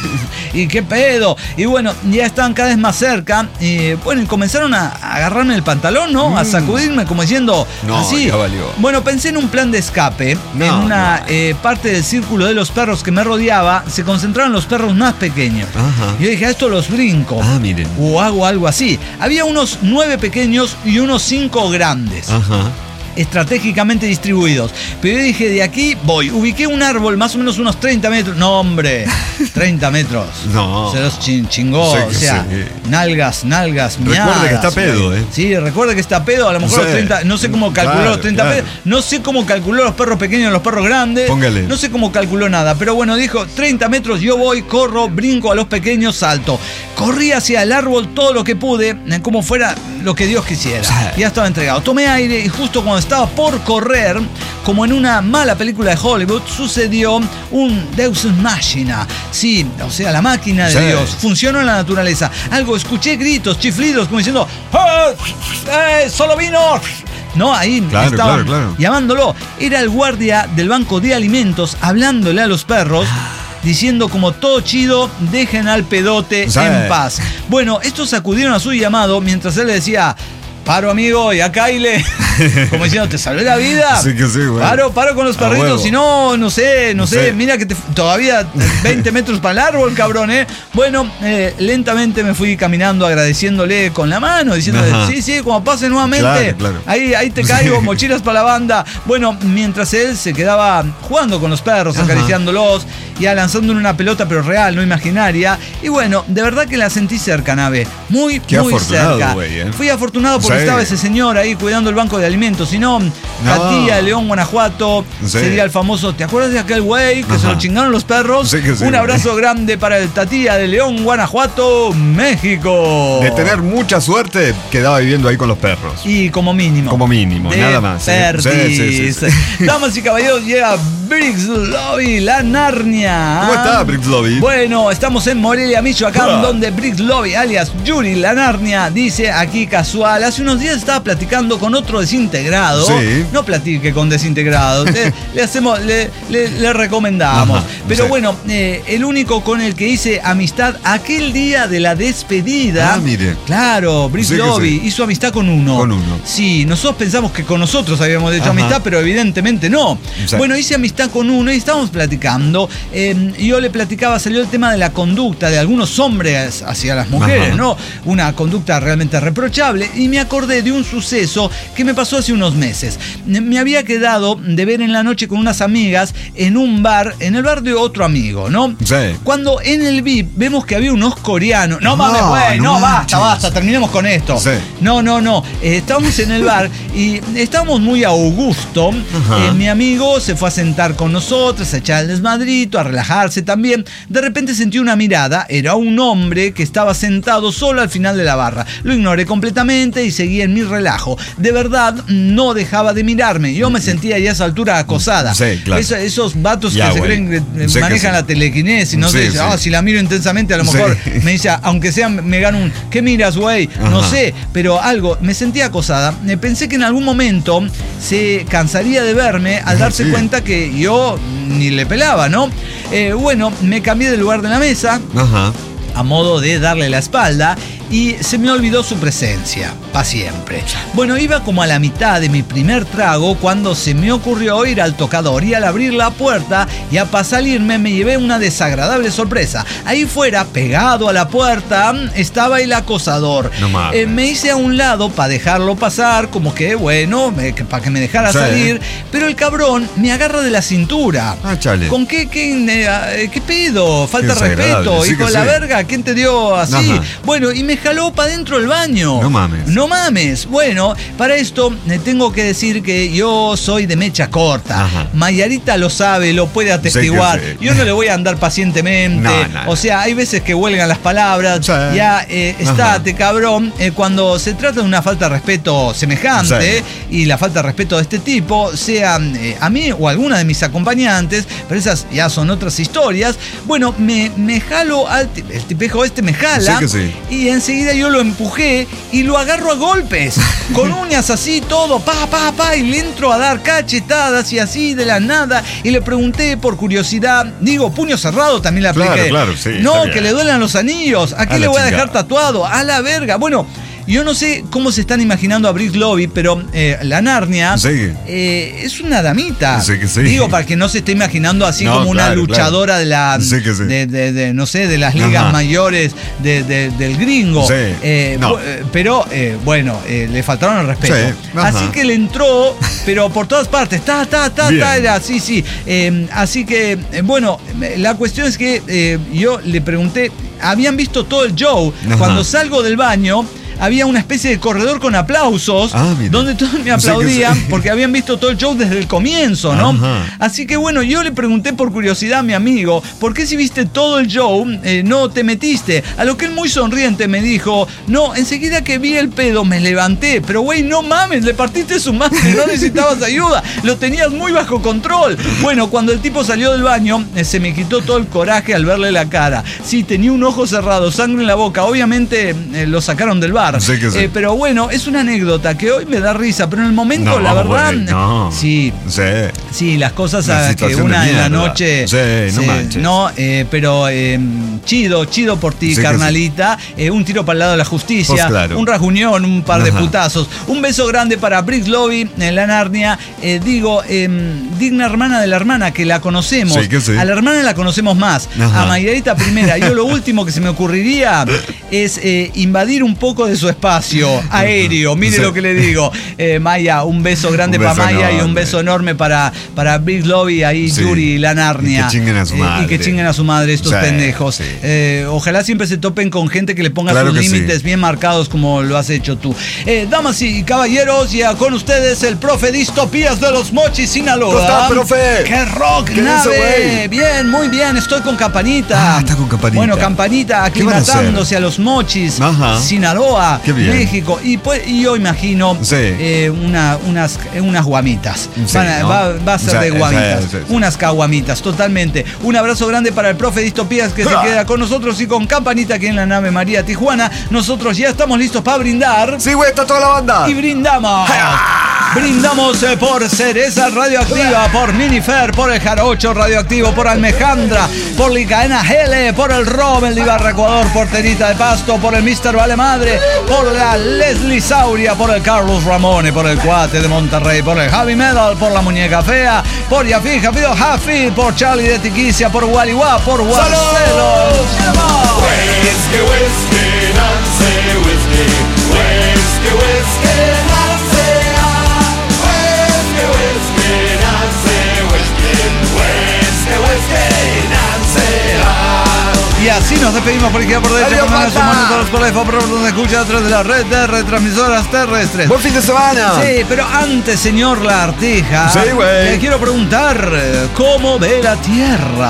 Sí. Y qué pedo. Y bueno, ya estaban cada vez más cerca. Y bueno, y comenzaron a agarrarme el pantalón, ¿no? A sacudirme como diciendo No, así. ya valió. Bueno, pensé en un plan de escape. No, en una no. eh, parte del círculo de los perros que me rodeaba, se concentraron los perros más pequeños. Ajá. Yo dije, a esto los brinco. Ah, miren. O hago algo así. Había unos nueve pequeños y unos cinco grandes. Ajá. Estratégicamente distribuidos. Pero yo dije, de aquí voy. Ubiqué un árbol más o menos unos treinta metros. No, hombre, treinta metros. No. Se los chin- chingó. Sí, o sea, sí. nalgas, nalgas, Recuerde miadas, que está pedo, güey. ¿eh? Sí, recuerde que está pedo. A lo mejor Sí. los treinta. No sé cómo calculó Claro, los treinta claro. pedos. No sé cómo calculó los perros pequeños y los perros grandes. Póngale. No sé cómo calculó nada. Pero bueno, dijo treinta metros. Yo voy, corro, brinco a los pequeños, salto. Corrí hacia el árbol todo lo que pude, eh, como fuera lo que Dios quisiera. Sí. Ya estaba entregado. Tomé aire y justo cuando estaba por correr, como en una mala película de Hollywood, sucedió un Deus Ex Machina. Sí, o sea, la máquina de Sí. Dios. Funcionó en la naturaleza. Algo, escuché gritos, chiflidos, como diciendo, ¡eh! ¡Eh! ¡Solo vino! No, ahí Claro, estaban claro, claro. llamándolo. Era el guardia del banco de alimentos hablándole a los perros. Diciendo como todo chido, dejen al pedote Sí. en paz. Bueno, estos acudieron a su llamado mientras él le decía, paro amigo, y acá Ile. Como diciendo, ¿te salvé la vida? Sí que sí, güey. Paro, paro con los A perritos, huevo. si no, no sé, no sé, Sí. mira que te, todavía veinte metros para el árbol, cabrón, ¿eh? Bueno, eh, lentamente me fui caminando agradeciéndole con la mano, diciéndole, Ajá. sí, sí, como pase nuevamente, Claro, claro. ahí, ahí te caigo, mochilas para la banda. Bueno, mientras él se quedaba jugando con los perros, Ajá. acariciándolos, ya lanzándole una pelota, pero real, no imaginaria. Y bueno, de verdad que la sentí cerca, Nave. Muy, Qué muy afortunado, cerca. güey, ¿eh? Fui afortunado porque Sí. estaba ese señor ahí cuidando el banco de alimentos. Si no, Catilla de León, Guanajuato, Sí. sería el famoso. ¿Te acuerdas de aquel güey que se Ajá. lo chingaron los perros? Sí que sí, Un güey. abrazo grande para el Tatilla de León, Guanajuato, México. De tener mucha suerte, quedaba viviendo ahí con los perros. Y como mínimo. Como mínimo, de nada más, ¿eh? Perdis. Sí, sí, sí. Damas y caballeros, llega Briggs Lobby, la Narnia. ¿Cómo está, Briggs Lobby? Bueno, estamos en Morelia, Michoacán, Ah. donde Briggs Lobby, alias Yuri la Narnia, dice aquí casual. Hace unos días estaba platicando con otro desintegrado. Sí. No platique con desintegrados. le, le hacemos, le, le- le recomendamos. Ajá, Pero sí. bueno, eh, el único con el que hice amistad aquel día de la despedida. Ah, mire. Claro, Briggs Sí que Lobby sí. hizo amistad con uno. Con uno. Sí, nosotros pensamos que con nosotros habíamos hecho Ajá. amistad, pero evidentemente no. Sí. Bueno, hice amistad con uno y estábamos platicando. eh, yo le platicaba, salió el tema de la conducta de algunos hombres hacia las mujeres, Ajá. ¿no? Una conducta realmente reprochable. Y me acordé de un suceso que me pasó hace unos meses. Me había quedado de ver en la noche con unas amigas en un bar, en el bar de otro amigo, ¿no? Sí. Cuando en el V I P vemos que había unos coreanos. No No, mames, güey, no, no basta, manches. basta, terminemos con esto. Sí. No, no, no. Eh, estábamos en el bar y estábamos muy a gusto. Ajá. Eh, mi amigo se fue a sentar con nosotros, a echar el desmadrito, a relajarse también. De repente sentí una mirada. Era un hombre que estaba sentado solo al final de la barra. Lo ignoré completamente y seguí en mi relajo. De verdad, edad no dejaba de mirarme. Yo me sentía ya a esa altura acosada. Sí, claro. Eso, esos vatos Ya, que se güey. creen que Sé que manejan sí. la telequinesis, no Sí, sé, sí. ah, si la miro intensamente a lo Sí. mejor me dice, aunque sea, me gano un, ¿qué miras, güey? No Ajá. sé, pero algo, me sentía acosada. Me pensé que en algún momento se cansaría de verme al darse Sí. cuenta que yo ni le pelaba, ¿no? Eh, bueno, me cambié de lugar de la mesa Ajá. a modo de darle la espalda y se me olvidó su presencia, para siempre. Bueno, iba como a la mitad de mi primer trago cuando se me ocurrió ir al tocador y al abrir la puerta y a para salirme me llevé una desagradable sorpresa. Ahí fuera, pegado a la puerta, estaba el acosador. No mames. Eh, me hice a un lado para dejarlo pasar, como que bueno, para que me dejara Sí. salir, pero el cabrón me agarra de la cintura. Ah, chale. ¿Con qué, qué, eh, qué pedo? Falta Qué desagradable. respeto, Sí hijo que de la sí. verga, ¿quién te dio así? Ajá. Bueno, y me jaló para dentro del baño. No mames. No mames. Bueno, para esto eh, tengo que decir que yo soy de mecha corta. Ajá. Mayarita lo sabe, lo puede atestiguar. Sí que sí. Yo no le voy a andar pacientemente. No, no, no. O sea, hay veces que huelgan las palabras. Sí. Ya, eh, estate, cabrón. Eh, cuando se trata de una falta de respeto semejante y la falta de respeto de este tipo, sea eh, a mí o a alguna de mis acompañantes, pero esas ya son otras historias. Bueno, me, me jalo al ti- el tipejo este me jala Sí que sí. y enseguida yo lo empujé y lo agarro a golpes, con uñas así, todo, pa, pa, pa, y le entro a dar cachetadas y así de la nada, y le pregunté por curiosidad, digo, puño cerrado también le apliqué. Claro, claro, sí, No, está bien. que le duelan los anillos, ¿a qué A le la voy a dejar chingada. tatuado? A la verga. Bueno, yo no sé cómo se están imaginando a Brick Lobby, pero eh, la Narnia Sí. eh, es una damita. Sí que sí. Digo, para que no se esté imaginando así No, como una claro, luchadora claro. de la Sí que sí. de, de- de, no sé, de las ligas Ajá. mayores de- de- del gringo. Sí. Eh, No. bu- eh, pero eh, bueno, eh, le faltaron el respeto. Sí. Ajá. Así que le entró, pero por todas partes, ta, ta, ta, Bien. ta, era sí, sí. Eh, así que, eh, bueno, la cuestión es que eh, yo le pregunté, habían visto todo el show. Ajá. Cuando salgo del baño, había una especie de corredor con aplausos, Ah, mira. donde todos me Sí que aplaudían sí. porque habían visto todo el show desde el comienzo, ¿no? Ajá. Así que bueno, yo le pregunté por curiosidad a mi amigo, ¿por qué si viste todo el show eh, no te metiste? A lo que él muy sonriente me dijo, no, enseguida que vi el pedo me levanté, pero güey, no mames, le partiste su madre, no necesitabas ayuda, lo tenías muy bajo control. Bueno, cuando el tipo salió del baño, eh, se me quitó todo el coraje al verle la cara. Sí, tenía un ojo cerrado, sangre en la boca, obviamente eh, lo sacaron del bar. Sí que sí. Eh, pero bueno, es una anécdota que hoy me da risa, pero en el momento, No, la verdad, güey, no. sí, Sí. sí, las cosas Una a que situación una de en la mierda. noche. Sí, no manches. no, eh, pero eh, chido, chido por ti, Sí que carnalita. Eh, un tiro para el lado de la justicia, Pues claro. un rajuñón, un par de Ajá. putazos. Un beso grande para Brick Lobby en la Narnia. Eh, digo, eh, digna hermana de la hermana, que la conocemos. Sí que sí. A la hermana la conocemos más. Ajá. A Mayarita primera. Yo lo último que se me ocurriría es eh, invadir un poco de su espacio aéreo. Mire Sí. lo que le digo. Eh, Maya, un beso grande Un para beso Maya y un enorme. beso enorme para, para Brick Lobby, ahí Sí. Yuri y la Narnia. Y que chinguen a su Eh, madre. y que chinguen a su madre estos Sí, pendejos. sí. Eh, ojalá siempre se topen con gente que le ponga Claro sus que sí. límites bien marcados como lo has hecho tú. Eh, damas y caballeros, ya con ustedes el profe Distopías de los Mochis, Sinaloa. ¿Cómo está, profe? ¡Qué rock, ¿Qué nave! dice, güey? Bien, muy bien, estoy con Campanita. Ah, está con Campanita. Bueno, Campanita ¿Qué van a hacer? aclimatándose a los Mochis, Ajá. Sinaloa, Qué bien. México. Y, pues, y yo imagino Sí. eh, una, unas, eh, unas guamitas. Sí, Van a- ¿no? va, va a ser Sí, de sí, guamitas. sí, sí. Unas caguamitas, totalmente. Un abrazo grande para el profe Distopías que se Ah. queda con nosotros y con Campanita aquí en la nave María Tijuana. Nosotros ya estamos listos para brindar. Sí, güey, está toda la banda. Y brindamos. Brindamos eh, por Cereza Radioactiva, por Minifer, por el Jarocho Radioactivo, por Almejandra, por Licaena Gele, por el Rommel de Ibarra Ecuador, por Terita de Pasto, por el mister Vale Madre, por la Leslie Sauria, por el Carlos Ramone, por el Cuate de Monterrey, por el Javi Medal, por la Muñeca Fea, por Yafi, Jafido Jafi, por Charlie de Tiquicia, por Gualiwá, por Guarcelo. Whiskey, whiskey, Nancy, whiskey. Whiskey, whiskey, Nancy, ah. Whiskey, whiskey, Nancy, whiskey. Whiskey, whiskey, Nancy, ah. Y así nos despedimos por izquierda, por derecha, Adiós, por menos, banda. por todos por iPhone, por donde escucha a través de la red de retransmisoras terrestres. Buen fin de semana. Sí, pero antes, señor La Artija, Sí, güey. le quiero preguntar, ¿cómo ve la Tierra?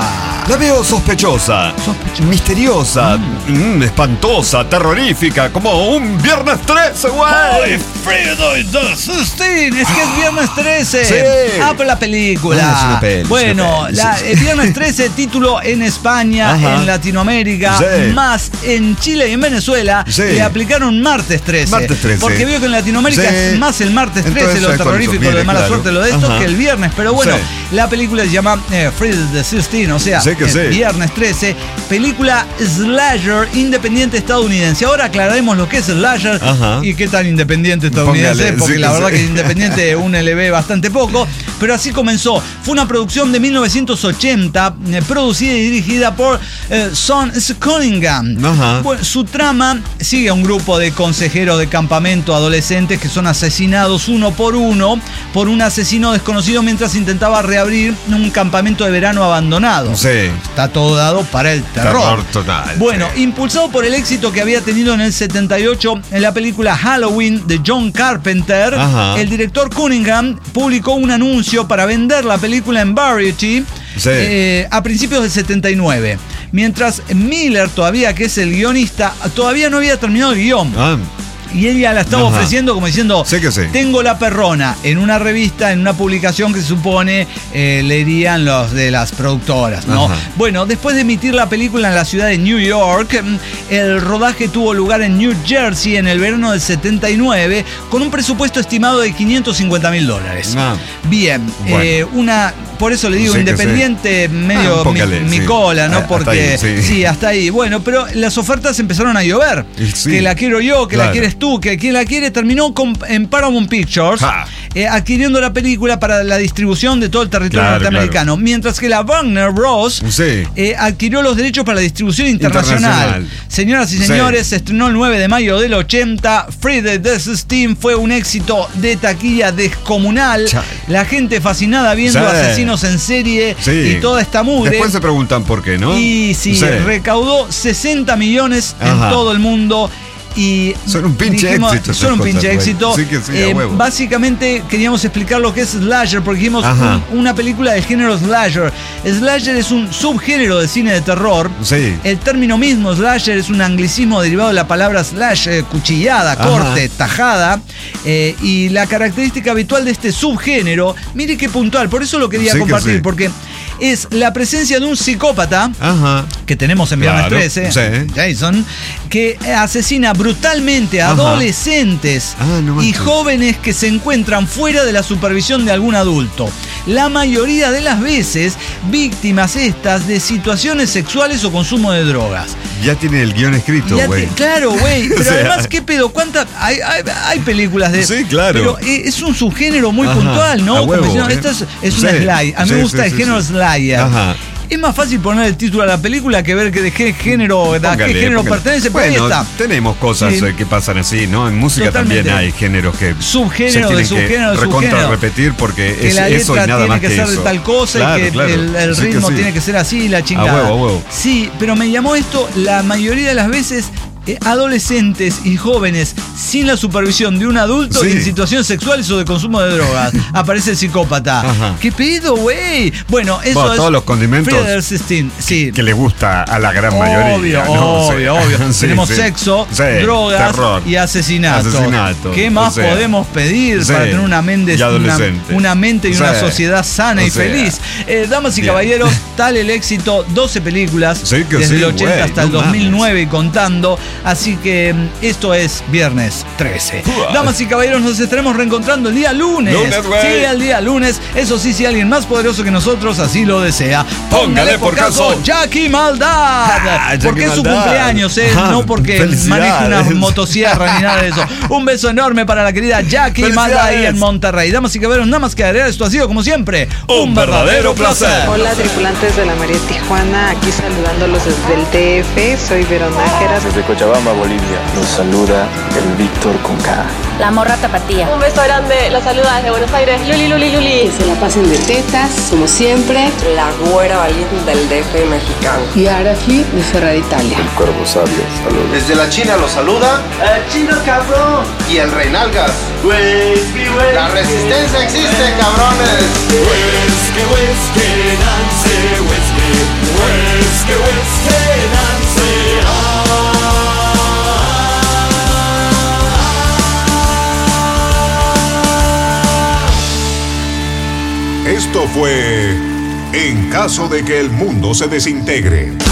La veo sospechosa, Sospechosa. misteriosa, mm, espantosa, terrorífica, como un viernes trece, ¡Ay, güey. Friday the trece! Es que es viernes trece. Sí. Ah, por la película. Ah, es una peli, bueno, es una peli, la, sí. el viernes trece, título en España, Ajá. en Latinoamérica, Sí. más en Chile y en Venezuela, Sí. le aplicaron martes trece. Martes trece. Porque veo que en Latinoamérica Sí. es más el martes trece, Entonces, lo con eso terrorífico, viene, lo de mala claro. suerte, lo de esto, Ajá. que el viernes. Pero bueno, Sí. la película se llama eh, Friday the trece, o sea, Sí que es sí. viernes trece, película slasher independiente estadounidense. Ahora aclararemos lo que es slasher Ajá. y qué tan independiente estadounidense, Póngale, porque sí la que verdad sí. que independiente uno le ve bastante poco, pero así comenzó. Fue una producción de mil novecientos ochenta, eh, producida y dirigida por eh, Son Cunningham. Ajá. Bueno, su trama sigue a un grupo de consejeros de campamento adolescentes que son asesinados uno por uno por un asesino desconocido mientras intentaba reabrir un campamento de verano abandonado. Sí. Está todo dado para el terror. Terror total, Bueno, sí. impulsado por el éxito que había tenido en el setenta y ocho en la película Halloween de John Carpenter, Ajá. el director Cunningham publicó un anuncio para vender la película en Variety Sí. eh, a principios del setenta y nueve. Mientras Miller, todavía que es el guionista, todavía no había terminado el guión. Ah, Y ella la estaba Ajá. ofreciendo como diciendo, Sí que sí. tengo la perrona, en una revista, en una publicación que se supone eh, leerían los de las productoras, ¿no? Ajá. Bueno, después de emitir la película en la ciudad de New York, mm, el rodaje tuvo lugar en New Jersey en el verano del setenta y nueve, con un presupuesto estimado de quinientos cincuenta mil dólares. Ah. Bien, Bueno. eh, una... Por eso le digo, Sí que independiente, medio Ah, un mi, pócale, mi sí. cola, ¿no? Ah, hasta Porque ahí, sí. hasta ahí. Bueno, pero las ofertas empezaron a llover. Y sí. Que la quiero yo, que la Claro. quieres tú, que quien la quiere terminó con- en Paramount Pictures, Ja. eh, adquiriendo la película para la distribución de todo el territorio Claro, norteamericano. Mientras que la Warner Bros. Sí. eh, adquirió los derechos para la distribución internacional. Internacional. Señoras y Sí. señores, se estrenó el nueve de mayo del ochenta. Friday the trece fue un éxito de taquilla descomunal. Chale. La gente fascinada viendo Sí. asesinos en serie Sí. y toda esta mugre. Después se preguntan por qué, ¿no? Y sí, recaudó sesenta millones en Ajá. todo el mundo. Y Son un pinche éxito Son un esas pinche cosas, güey. éxito. Sí que sí, a Eh, huevo. básicamente queríamos explicar lo que es slasher, porque dijimos Ajá. un- una película del género slasher. Slasher es un subgénero de cine de terror. Sí. El término mismo slasher es un anglicismo derivado de la palabra slash, eh, cuchillada, Ajá. corte, tajada. eh, y la característica habitual de este subgénero, mire qué puntual, por eso lo quería Sí que compartir, sí. porque es la presencia de un psicópata Ajá. que tenemos en Viernes Claro, trece, sí. Jason, que asesina brutalmente a Ajá. adolescentes Ah, no y manches. jóvenes que se encuentran fuera de la supervisión de algún adulto. La mayoría de las veces víctimas estas de situaciones sexuales o consumo de drogas. Ya tiene el guión escrito, Ya güey. te- claro, güey. Pero O sea, además, ¿qué pedo? ¿Cuántas? Hay, hay, hay películas de. Sí, claro. Pero eh, es un subgénero muy Ajá, puntual, ¿no? a Como huevo, diciendo, ¿eh? esto es, es Sí, una Slayer. A mí sí, me gusta sí, el sí, género sí. Slayer. Ajá. Es más fácil poner el título a la película que ver que de qué género, a qué Póngale, género póngale. pertenece, pero ahí Bueno, está. tenemos cosas Sí. eh, que pasan así, ¿no? En música Totalmente. también hay géneros que Subgénero se de tienen subgénero de que recontra subgénero. repetir porque Que es la eso y letra nada tiene más que que ser eso. de tal cosa Claro, y que claro. el, el Sí que ritmo sí. tiene que ser así, la chingada. A huevo, a huevo. Sí, pero me llamó esto la mayoría de las veces. eh, adolescentes y jóvenes sin la supervisión de un adulto Sí. y en situaciones sexuales o de consumo de drogas. Aparece el psicópata. Ajá. ¿Qué pedo, güey? Bueno, eso Bueno, es. todos los condimentos Friday the trece, sí. Que le gusta a la gran Obvio, mayoría. ¿no? obvio, Sí. obvio. Sí, Tenemos sí. sexo, Sí, drogas terror. y asesinato. Asesinato. ¿Qué más O sea, podemos pedir sí. para tener una mente, Y una, adolescente. una mente y O una sea, sociedad sana o y sea. feliz? Eh, damas y Bien. caballeros, tal el éxito, doce películas Sí que desde sí, el ochenta güey, hasta el no dos mil nueve mames. y contando. Así que mm, esto es Viernes trece. Uah. Damas y caballeros, nos estaremos reencontrando el día lunes. Lunes, güey. Sí, el día lunes. Eso sí, si alguien más poderoso que nosotros así lo desea. Póngale por caso Jackie Maldad. Ah, Jackie porque es su Maldad. cumpleaños, ¿eh? Ah, No porque felicidades. maneje una motosierra ni nada de eso. Un beso enorme para la querida Jackie Maldad ahí en Monterrey. Damas y caballeros, nada más que agregar, esto ha sido como siempre un verdadero placer. Hola tripulantes de la María Tijuana, aquí saludándolos desde el D F, soy Veronájera. Desde Cochabamba, Bolivia, nos saluda el Víctor con K. La morra tapatía. Un beso grande, los saluda desde Buenos Aires, Luli, Luli, Luli. Que se la pasen de tetas, como siempre. La güera valiente del D F mexicano. Y Arafli de Ferrari Italia. El Cuervo Sabio, saludos. Desde la China los saluda el Chino Cabrón y el Reinalgas. La resistencia existe, cabrones. Whiskey, whiskey, Nancy, whiskey, whiskey. Esto fue En caso de que el mundo se desintegre.